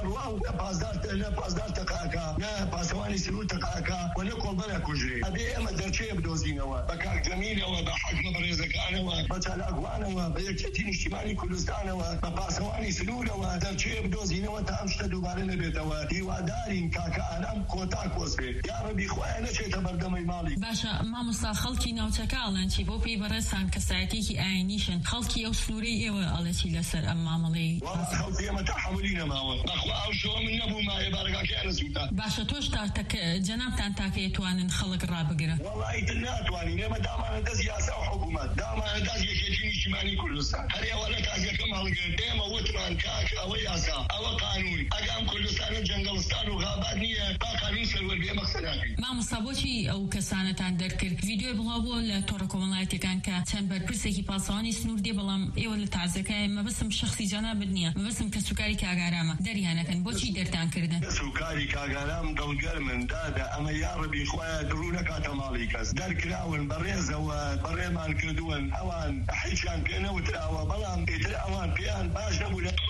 بڕوا و لە پازدار تەقاکە نە پاسەوانی سنوور تەقاکە و نە کۆڵبەرە کوژرێ ئەبێ ئێمە دەرچەیە بدۆزینەوە بە کاک جەمیلەوە بە حەکمە بەڕێزەکانەوە بە چالاکوانەوە بە یەکێتی نیشتیمانی کوردستانەوە بە پاسەوانی سنوورەوە دەرچەیە بدۆزینەوە تا ئەم شتە دووبارە نەبێتەوە هیوادارین کاکە ئارام کۆتا کۆسبێت یا ڕەبی خۆیان نەچێتە بەردەمەی ماڵی. باشە مامۆستا خەڵکی ناوچەکە ئەڵێن چی بۆ پێی بەڕێزان کەسایەتێکی ئاینیشن خەڵکی ئەو سنوورەی ئێوە ئەڵێکی لەسەر ئەم مامەڵەی خەڵکی ئێمە تەحەمولی نەماوە بەخوا ئەو شەوە من نەبوو مایە بارگاکەیان نەسووتە. باشە تۆش تا جەنابتان تاکە دەتوانن خەڵک ڕابگرن؟ وەڵی تر ناتوانین ئێمە دامانە دەست یاسا و حکوومەت دامانە دەست یەکێتی نیشتیمانی کوردستان هەر ئێوە لە تازیەکەم هەڵگرت ئێمە وتمان کاکە ئەوە یاسا ئەوە قانون ئەگەم کوردستانە جەنگەڵستان و غابات نییە با قانون سەروەر بێ مەقسەد ناکەین. مامۆستا بۆچی ئەو کەسانتان دەرکرد ڤیدیۆی بڵاو بووە لە تۆڕە کۆمەڵایەتیەکان کە چەند بەرپرسێکی پاسەوانی سنوور دێ بەڵام ئێوە لە تازیەکە مەبەستم شەخسی جەنابەت نییە مەبەستم کە سوکاری کاگارامە دەریانەکەن بۆچی دەرتان کردن؟ سوکاری کاگارام دڵگەر من دادا ئەمە یا ڕەبی خۆیان دڕوو نەکاتە ماڵی کەس دەرکراون بەڕێزەوە بەڕێمان کردوون ئەوان هیچیان پێ نەوتراوە بەڵام ئیتر ئەوان پێیان باش نەبوو لە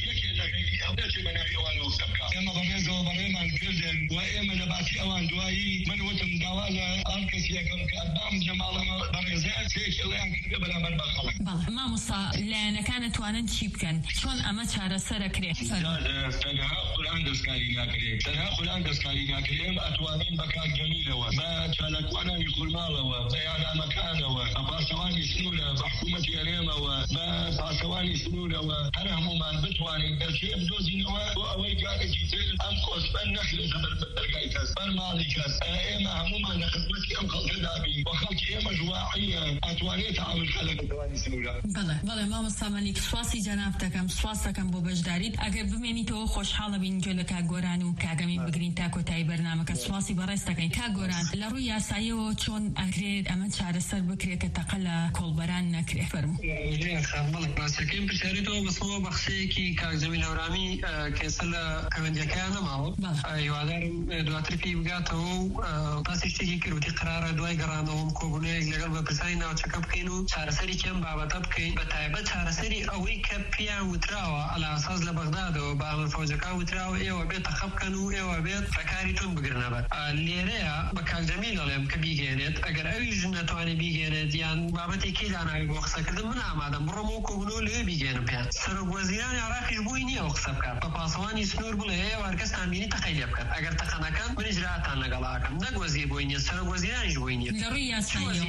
ئێمە بەڕێزەوە بەڕێمان کردن و ئێمە لە باسی ئەوان دوایی من وتم داوا لە ئەم کەسی یەکەم کە بام جەماڵەمە بەڕێزەیە سێکی ئەڵیان کردە بەرامبەر بە خەڵک. بەڵێ مامۆستا لایەنەکان دەتوانن چی بکەن چۆن ئەمە چارەسەرەکرێت؟ تەنها قورئان دەستکاری ناکرێت تەنها قورئان دەستکاری ناکرێت ئێمە ئەتوانین بە کاک جەمیلەوە بە چالاکوانانی خورماڵەوە بە یارامەکانەوە بە پاسەوانی سنوورە بە حکوومەتی هەرێمەوە بە پاسەوانی سنوورەوە هەر هەمومان بتوانین دەرچێ بدۆزینەوە بۆ ئەوەی جارێکی تر ئەم کۆسپەن نەخرێتە بەرگای کەس بەر ماڵی کەس ئێمە هەمومان لە خزمەتی ئەم خەڵکە دابین و خەڵکی ئێمە ژواعیە ئەتوانێت تەعامل خەلک دەوانی سنوورە. بەڵێ بەڵێ مامۆستا مەلیک سواسی جەناب دەکەم سواس دەکەم بۆ بەشداریت ئەگەر بمێنیتەوە خۆشحاڵە بین گوێ لە کاک گۆران و کاگەمین بگرین تا کۆتایی بەرنامەکە سواسی بەڕێز دەکەین. کاک گۆران لە ڕووی یاساییەوە چۆن ئەکرێت ئەمە چارەسەر بکرێت کە تەقە لە کۆڵبەران نەکرێت؟ فەرموو. بەڵێ ڕاستیەکەیم پرسیارێتەوە بەسەوە بە قسەیەکی کاک جەمیل هەورامی کێسە لە کەوێندیەکەیان نەماوە هیوادارم دواتر پێی بگاتەوە و باسی شتێکی کردوتی قرارە دوای گەڕانەوەم کۆبوونەیەک لەگەڵ بەرپرسانی ناوچەکە بکەین و چارەسەری کێم بابەتە بکەین بە تایبەت چارەسەری ئەوەی کە پێیان وتراوە ئەلا ئاساس لە بەغدادەوە بە ئەمە فەوجەکە وتراوە ئێوە بێت تەقە بکەن و ئێوە بێت ڕێکاری تون بگرنەبەر لێرەیە بە کاک جەمیل دەڵێم کە بیگەێنێت ئەگەر ئەویش نەتوانێت بیگەێنێت یان بابەتێکی داناوی بۆ قسەکردن من ئامادەم بڕۆمەوە کۆبوونەوە لێ بیگەێنم پێیان سەرۆک وەزیرانی عێراقیش بووی نییە ئەو قسە بکات بە پاسەوانی سنوور بڵێ ئێوە هەرکەستان بینی تەقەی لێ بکات ئەگەر تەقەنەکەن من ئیجراعاتان لەگەڵاکەم نەک وەزیر بووی نییە سەرۆک وەزیرانیش بووی نییە لە ڕووی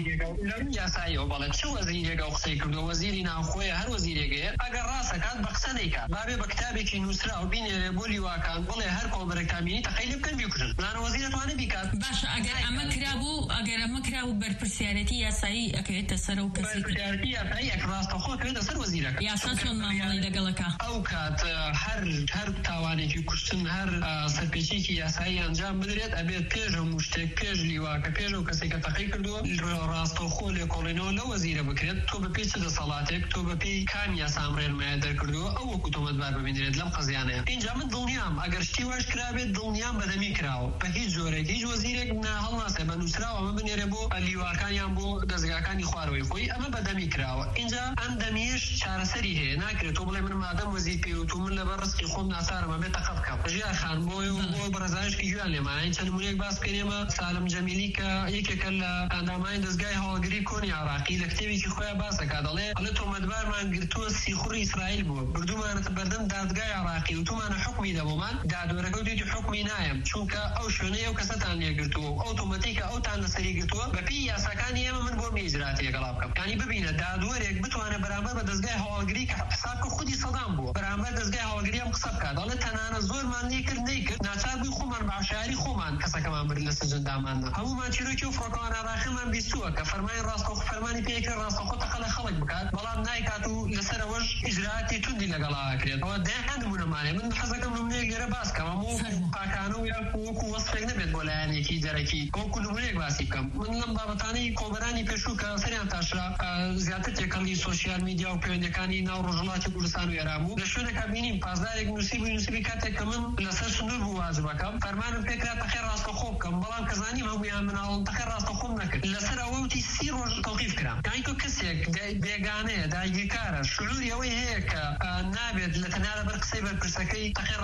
یاساییەوە بەڵێ چ وەزیرێکە ئەو قسەی کردو وەزیری ناوخۆیە هەر وەزیرێکەیە ئەگەر ڕاستەکات بە قسە نەیکات بابێ بە کتابێکی نووسرا و بینێرێ بۆ لیواکان بڵێ هەر کۆڵبەرێکتان بینی تەقەی لێ بکەن بیکوژن زانە وەزیر دەتوانێت بیکات. باشە ئەگەر ئەمە کرابوو ئەگەر ئەمە کرابوو بەرپرسیارەتی یاسایی ئەکرێتە سەر ئەو کەسی بەرپرسیارەتی یاسایی ئەک ڕاستەخۆ ئەکرێتە سەر وەزیرەکە یاسا چۆن مامەڵەی لەگەڵەکە ئەو کات هەر هەر تاوانێکی کوشتن هەر سەرپێچێکی یاسایی ئەنجام بدرێت ئەبێت پێش هەموو شتێک پێش لیواکە پێش ئەو کەسێک کە تەقەی کردووە ڕاستەخۆ لێکۆڵینەوە لە وەزیرە بکرێت تۆ بە پێی چ دەسەڵاتێک تۆ بە پێی کام یاسام ڕێنمایە دەرکردووە ئەو وەکو تۆمەتبار ببینرێت لەم قەزیانەیە اینجا من دڵنیام ئەگەر شتی واش کرابێت دڵنیام بەدەمی کراوە بە هیچ جۆرێک هیچ وەزیرێک هەڵناسێ بە نووسراوە ئەمە بنێرێ بۆ لیواکانیان بۆ دەزگاکانی خواردەوەی خۆی ئەمە بەدەمی کراوە اینجا ئەم دەمیش چارەسەری هەیە ناکرێت تۆ بڵێ من مادەم وەزیر پێوت و من لەبەر ڕزقی خۆم ناسارمە بێت تەقە بکەم ژیان خان بۆی و بۆ بەڕێزایشکی گویان لێمانین چەند نمونەیەک باس بکەینێمە سالم جەمیلی کە یەکێکە لە ئەندامانی دەستگای هەواڵگری کۆنی عێراقی لە کتێبێکی خۆیان باس دەکات دەڵێ ئەڵێ تۆمەتبارمان گرتووە سیخوڕی ئیسرائیل بووە بردومانەتە بەردەم دادگای عێراقی و تومانە حکمی دەبوومان دادوەرەکە وتێتی حکمی نایەم چونکە ئەو شوێنەی ئەو کەسەتان لێگرتووە و ئۆتۆماتیکە ئەوتان لەسەری گرتووە بە پێی یاساکانی ئێمە من بۆ میجرات لەگەڵا بکەم یعنی ببینە دادوەرێک بتوانێت بەرامبەر بە دەستگای هەواڵگری کە حسابکە خودی سەدام بووە بەرامبەر دەستگای هەواڵگری ئەم قسە بکات دەڵێ تەنانە زۆرمان لێکرد نەیکرد ناچار بووی خۆمان بە عشاری خۆمان کەسەکەمان برد لە سەجنداماندا هەموومان چیرۆکی و فڕۆکەوان عێراقیمان بیستووە کە فەرمانی ڕاستەوخۆ فەرمانی پێکرد ڕاستەوخۆ تەقە لە خەڵک بکات بەڵام نایکات و لەسەرەوەش ئیجراعاتی توندی لەگەڵا ئەکرێت ئەوە دایان نمونەمانێ من حەزەکەم نمونەیەک لێرە باس کەم هەموو پاکانە و وەکو وەسفێک نەبێت بۆ لایەنێکی دەرەکی وەکو نمونەیەک باسی بکەم من لەم بابەتانەی کۆڵبەرانی پێشوو کە سەریان تاشرا زیاتر تێکەڵی سۆشیال میدیا و پەیوەندیەکانی ناو ڕۆژهەڵاتی کوردستان و ئێران بوو لە شوێنێکە بینیم پازدارێک نووسی بووی نووسیبی کاتێک کە من لەسەر سنوور بوو واجبەکەم فەرمانم پێکرا تەقەی ڕاستەخۆ بکەم بەڵام کە زانیم هەموویان مناڵم تەقەی ڕاستەخۆم نەکرد لەسەر ئەوە وتی سی ڕۆژ تەوقیف کرام یعنی تۆ کەسێک بێگانەیە داگیرکارە شعوری ئەوەی هەیە کە نابێت لە تەنیا لەبەر قسەی بەرپرسەکەی تەقەی ڕاستەخۆ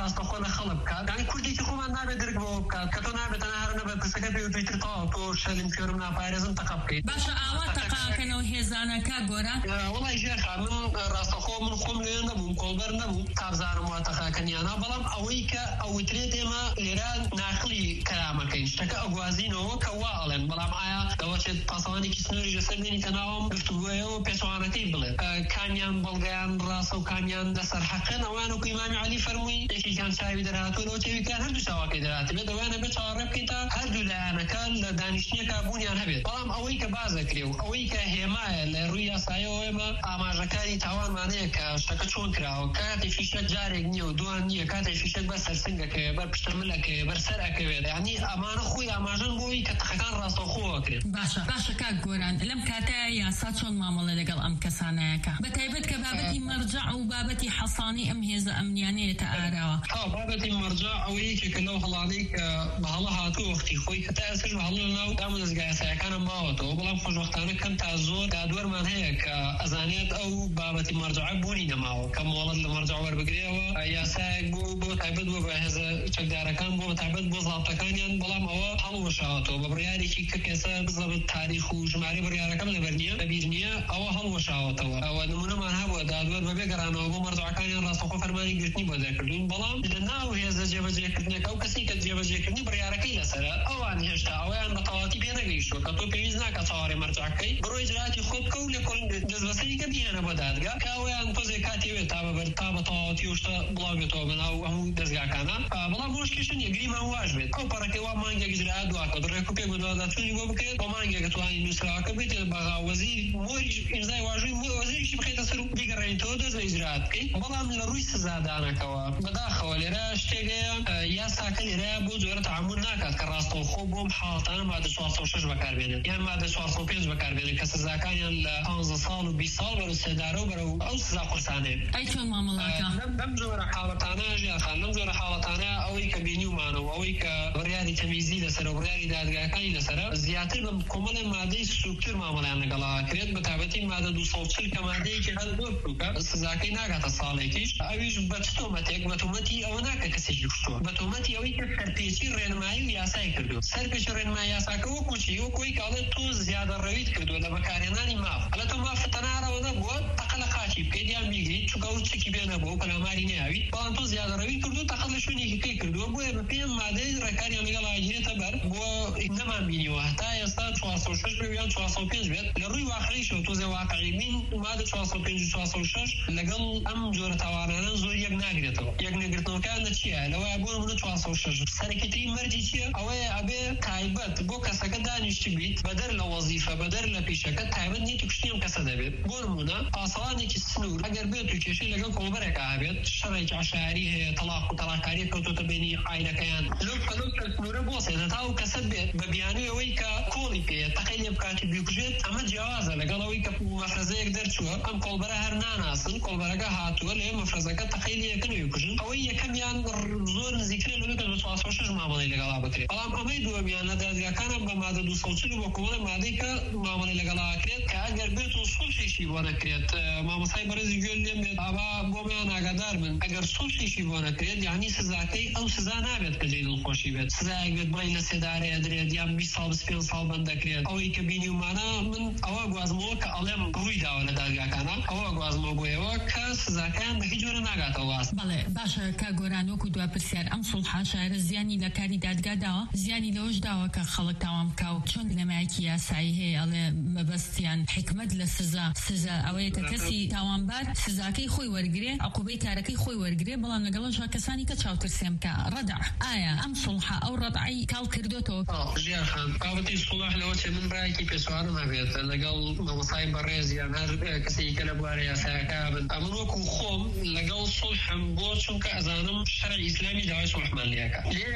أنا خلب كات يعني كل شيء تخوم أنا بدرك بوكات كتونا بتناهر أنا بتسكت بيوتيوب طاو توش المفيرنا بارزن تقبل باشا أوقات تقاكنا وهزانا كجورا والله يا شيخ من راس خو من خم لنا من كولبرنا من تابزار ما تقاكني أنا بلام أويك أو تريد ما ليران ناقلي كلامك إنشتك أجوازينه كوالن بلام آيا دوشة تصاني كسنور جسمني تناهم بفتوه بيسوانا تيبله كانيان بلغان راس وكانيان دسر حقنا وأنا كإمام علي فرمي إيش كان شايف درات ولو تبي كان هردو سوا كدرات بده وأنا بتعرف كتا هردو لأنا كان دانشني كابوني أنا هبيت بلام أويك بازكريو أويك هما الرؤيا سايو هما أما جكاني توان مانيك اشتكت شون كراو كاتي في شك جاري نيو دوان نيو كاتي في شك بس سنجك بر بشتملك بر سرك يعني أما نخوي أما جن بوي كتخكان راس أخوه كده باشا باشا كجوران لم كاتا يا ساتشون مامل لقل أم كساناك بتايبت كبابتي مرجع وبابتي حصاني أم هذا أمنيانية تأراوا ها بابتي مرجع أويك كلو هلاليك بهالها تو وقتي خوي كتأسر بهالنا دام نزجع ساكن ما وتو بلام خوش وقتنا كم تعزور كدور من هيك أزانيات أو بابتي مرجع بوني نماو كم والد المرجع ور بقريه يا ساق بو بو تعبد بو هذا شجارة كان بو تعبد بو ضابط كان ين بلام هو حلو شاطو ببرياري شيء كيسا بالضبط تاريخ وجماري بريارة كم لبرنيا بيرنيا أو حلو شاطو أو نمونا ما هو دادور ببيقرانه وبو مرجع كان ين راس خو فرماني قرتني بذاكرون بلام لأنه هذا جاب جاكرني أو كسي كجاب جاكرني بريارة كيلا سرا أو عن هشتا أو عن بطاطي بينا جيشو كتو بيزنا كصاري مرجع كي برو إجراءات خود كول لكل جذبسي كبينا بدادجا كأو عن فوزي كاتي وتابع برتابة طاطي وشتا بلاغتو من أو هم دزجا كنا بلا مشكلة يجري ما هو أجمد أو بركة ومانجا إجراءات دواك بركة كي بدو شو يقول بكير ومانجا كتواني نسرا كبيت بغا وزير مورج إنزاي واجري وزير شيء بخيت سرو بيجرين تودز إجراءات كي بلا من الرويس زادانا كوا بداخل لراش تيجي يا ساكن لرا بوزور تعامل ناكات كراستو خوبهم حاطان بعد سوالف وشش بكار بينه يعني بعد سوالف وبينز بكار بينه كسر كان الأنظر صال وبيصال برسدارو برو أو سزا قرصانه أي شو معاملاته نم زور حالتنا جا خان نم زور حالتنا أوي كبينيو مانو أوي كبرياري تميزي لسر وبرياري دادجا كاين لسر زياتر بمكمل مادة سوكتر معاملة قلا كريت بتابتي مادة دو صوتشل كمادة كهذا دور كوكا سزاكي ناقة تصالحيش أويش بتشتومتك بتومتي أو ناقة كسيج يشتو بتومتي أوي كسرتيشي رنماي وياساي كردو سربش رنماي ياساك وكوشي وكوي كله تو زيادة رويت كردو لبكاريناني ما على تو ما فتنارا ونبوا تقلقاتي بكيدي أميجي تشوكاو تشكي بينا بو كلا ماري نهاوي بان تو زيادة رويت كردو تقل شوني كي كردو بو بين مادة ركاري أميجا لاجيه تبر بو إنما بيني وحتى يستاد شواصل شش بيان شواصل بينج بيت لروي واقعي شو تو زي واقعي مين مادة شواصل بينج شواصل شش لقل أم جور توارنا زور يق ناقرتو يق ناقرتو كان نتشيا لو أبون من شواصل شش سركتري مرجي شيا أو أبي تايبت بو كسكت دانش تبيت بدر لوظيفة بدر لبيشة تايبت نيتو كشتيم كسده بيت بورمونا أصلاني كسنور أجر بيتو كشي لقل كوبرك عبيت شريك عشاري هي طلاق طلاقاري كوتو تبيني عائلة كيان لو فلو كسنور بوسه تاو كسبت ببيانو ويكا كولي بي تقيل بكاتي بيوكجيت أما جوازه لقل ويكا مفرزة يقدر شو أم كولبرا هرنانا أصلا كولبرا هاتو اللي مفرزة كتقيل يكنو يوكجن أو يكم يان زور ذكر لو كان بتواصل شش معاملة لقلا بكري ألام أمي دو بيان هذا كان بمادة دو صوتشلو بكونه مادة كمعاملة لقلا كريت كأجر بيتو صوتشي شيء وانا كريت ما مصاي برز يقول لي أبا بومي أنا قدر من أجر صوتشي شيء وانا كريت يعني سزاكي أو سزا نابت كجيل الخوشي بيت سزا يقول برينا سداري أدري ديام بيصال سبين صال بندكريت أو يكبيني ومانا من أو أجوازمو كألم رويدا ولا دالجا كان أو أجوازمو بويا كسزا كان بحجور ناقات أواس بله باشا كجورانو كدوا برسيار أم صلحة شعر زياني لكاري دادجا دوا زياني لوج دوا كخلق توام كاو شون لماكي يا سعيه على مبستيان حكمة للسزا سزا أويت كسي توام بار سزاكي خوي ورقري عقوبي تاركي خوي ورقري بلان نقلش كساني كتشاو ترسيم كردع آية أم صلحة أو ردعي كال كردوتو آه جيا خان قابتي صلح لو من برايكي بسوار ما بيت لقل مصايب بريز يعني هر كسي كلبواري يا ساكابن أمروكو خوم لقل صلح بوشون كأزانم شرع إسلامي دعي صلح مالياكا ليه كتو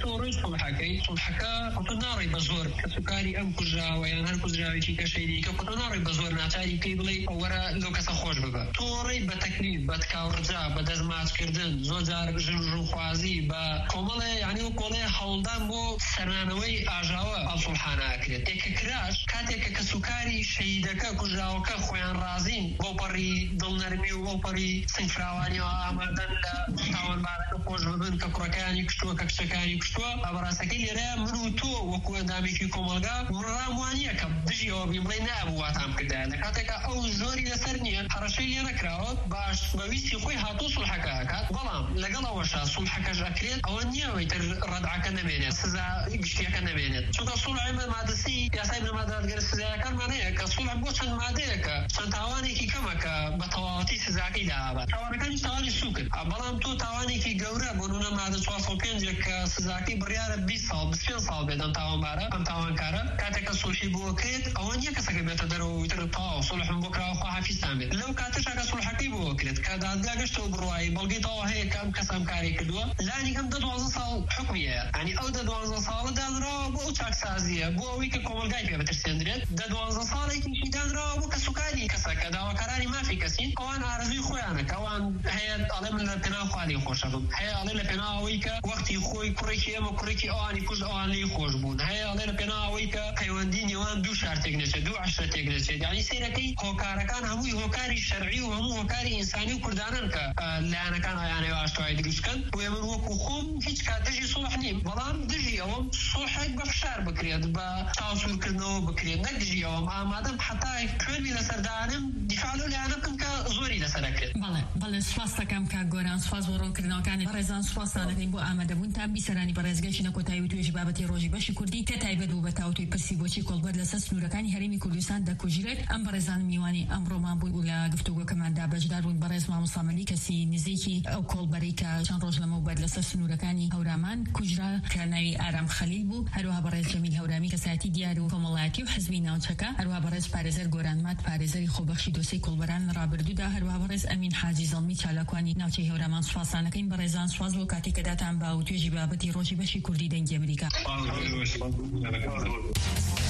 تۆڕۆی سڵحەکەی سڵحەکە خۆتۆ ناڕێ بە زۆر کە سوکاری ئەم کوژراوە یان هەر کوژراوێکی کەشەیری کە خۆتۆ ناڕێ بە زۆر ناچاری پێی بڵێ ئەوەرە لەو کەسە خۆش ببە تۆڕێ بە تەکلیف بە تکاوڕجا بە دەستماچکردن زۆر جار ژنخوازی بە کۆمەڵێ یعنی و کۆڵێ هەوڵدان بۆ سەرانەوەی ئاژاوە ئەو سڵحانە ئەکرێت تێکە کراش کاتێکە کە سوکاری شەهیدەکە کوژراوەکە خۆیان رازین بۆ پەڕی دڵنەرمی و بۆ پەڕی سنگفراوانیەوە ئامادەن لە تاوانبارەکە خۆش ببن کە کوڕەکانی کشتووە کە کچەکانی کشتووە ئەبڕاستەکەی لێرە من و تۆ وەکو ئەندامێکی کۆمەلگا ڕام وانییە کە دژیەوە بیم بڵێ نابوو واتام کردایە لە کاتێکە ئەو زۆری لەسەر نییە هەڕەشەی لێ نەکراوە باش بەویستی خۆی هاتوو سڵحەکە ئەکات بەڵام لەگەڵ ئەوەشا سڵحەکەش ئەکرێت ئەوە نییە ئەوەیتر ڕەدعەکە نەمێنێت سزا گشتیەکە نەمێنێت چونکە سڵحی مادەسی یاسای بنەمادادگەر سزایەکانمانەیە کە سڵح بۆ چەند مادەیەکە چەند تاوانێکی کەمەکە بە تەواوەتی سزاکەی داهات تاوانەکانیش تاوانی سووکرد بەڵام تۆ تاوانێکی گەورە بۆ نمونە مادە چوار و پێنج کە سزاکەی بڕیارە بیست ساڵ بیست و پێنج ساڵ بێت ئەم تاوانبارە ئەم تاوانکارە کاتێکە سڵحی بۆ کرێت ئەوە نییە کەسەکە بێتە دەرەوە وتر تەواو سڵحم بۆ کراوە خوا حافیزتان بێت لەو کاتەشا کە سڵحەکەی بۆ کرێت کە دادگا گەشتەوە بڕوایی بەڵگەی تەواو هەیە کە ئەم کەس ئەم کاری کردووە لانی ئەم دە دوازدە ساڵ حکمیە ینی ئەو دە دوازدە ساڵە دانراوە بۆ ئەو چاکسازیە بۆ ئەوەی کە کۆمەلگای پێ بەترسێنرێت دە دوازدە ساڵێکیشی دانراوە بۆ کە سوکاری کەسە کە داواکارانی مافی کەسین ئەوان ئارەزوی خۆیانە کە ئەوان هەیە ئەڵێ من لە پێناو خوالی خۆشە بم هەیە ئەڵێ لە پێناو ئەوەی کە وەختی خۆی کوڕێکی ئێمە کوڕێکی ئەوانی کوژ ئەوان لی خۆش بوون هەیە ئەڵێ لە پێناو ئەوەی کە پەیوەندی نێوان دوو شار تێک نەچێت دوو عەشرە تێک نەچێت یعنی سەیرەکەی هۆکارەکان هەمووی هۆکاری شەرعی و هەموو هۆکاری ئینسانی و کوردانن کە لایەنەکان ئایانەوە ئاشتوایی دروستکەن بۆیە من وەکو خۆم هیچ کات دژی سڵح نیم بەڵام دژی ئەوەم سڵحێک بە فشار بکرێت بە چاوسورکردنەوە بکرێت نەک دژی ئەوەم ئامادەم حەتای خوێنی لەسەردانم دیفاع لەو لایەنە بکەم کە زۆری لەسەر ئەکرێت بەڵێ بەڵێ سوپاس دەکەم کاک گۆران سوپاس بۆ ڕوونکردنەوەکانی بەڕێزان سوپاسان دەکەین بۆ ئامادەبوونتان بیسەرانی بەڕێزگەشی نەکۆتایی و توێژی بابەتی ڕۆژی بەشی کوردی کە تایبەت بوو بە تاوتوی پرسی بۆچی کۆڵبەر لەسەر سنوورەکانی هەرێمی کوردستان دەکوژرێت ئەم بەڕێزان میوانی ئەمڕۆمان بوون و لە گفتوگۆکەماندا بەشدار بوون بەڕێز مامۆستا مەلی کەسی نزیکی ئەو کۆڵبەرەی کە چەند ڕۆژ لەمەوبەر لەسەر سنوورەکانی هەورامان کوژرا کە ناوی ئارام خەلیل بوو هەروەها بەڕێز جەمیل هەورامی کەسایەتی دیار و کۆمەڵایەتی و حزبی ناوچەکە هەروەها بەڕێز پارێزەر گۆرانمات پارێزەری خۆبەخشی دۆسەی کۆڵبەران ڕابردوودا هەروەها بەڕێز ئەمین حاجی زەڵمی چالاکوانی ناوچەی هەورامان سوپاسانەکەین بەڕێزان سوپاس بۆ کاتێک کە داتان با و توێژی بابەتی ڕۆژی بەشی کوردی دەنگی ئەمریکا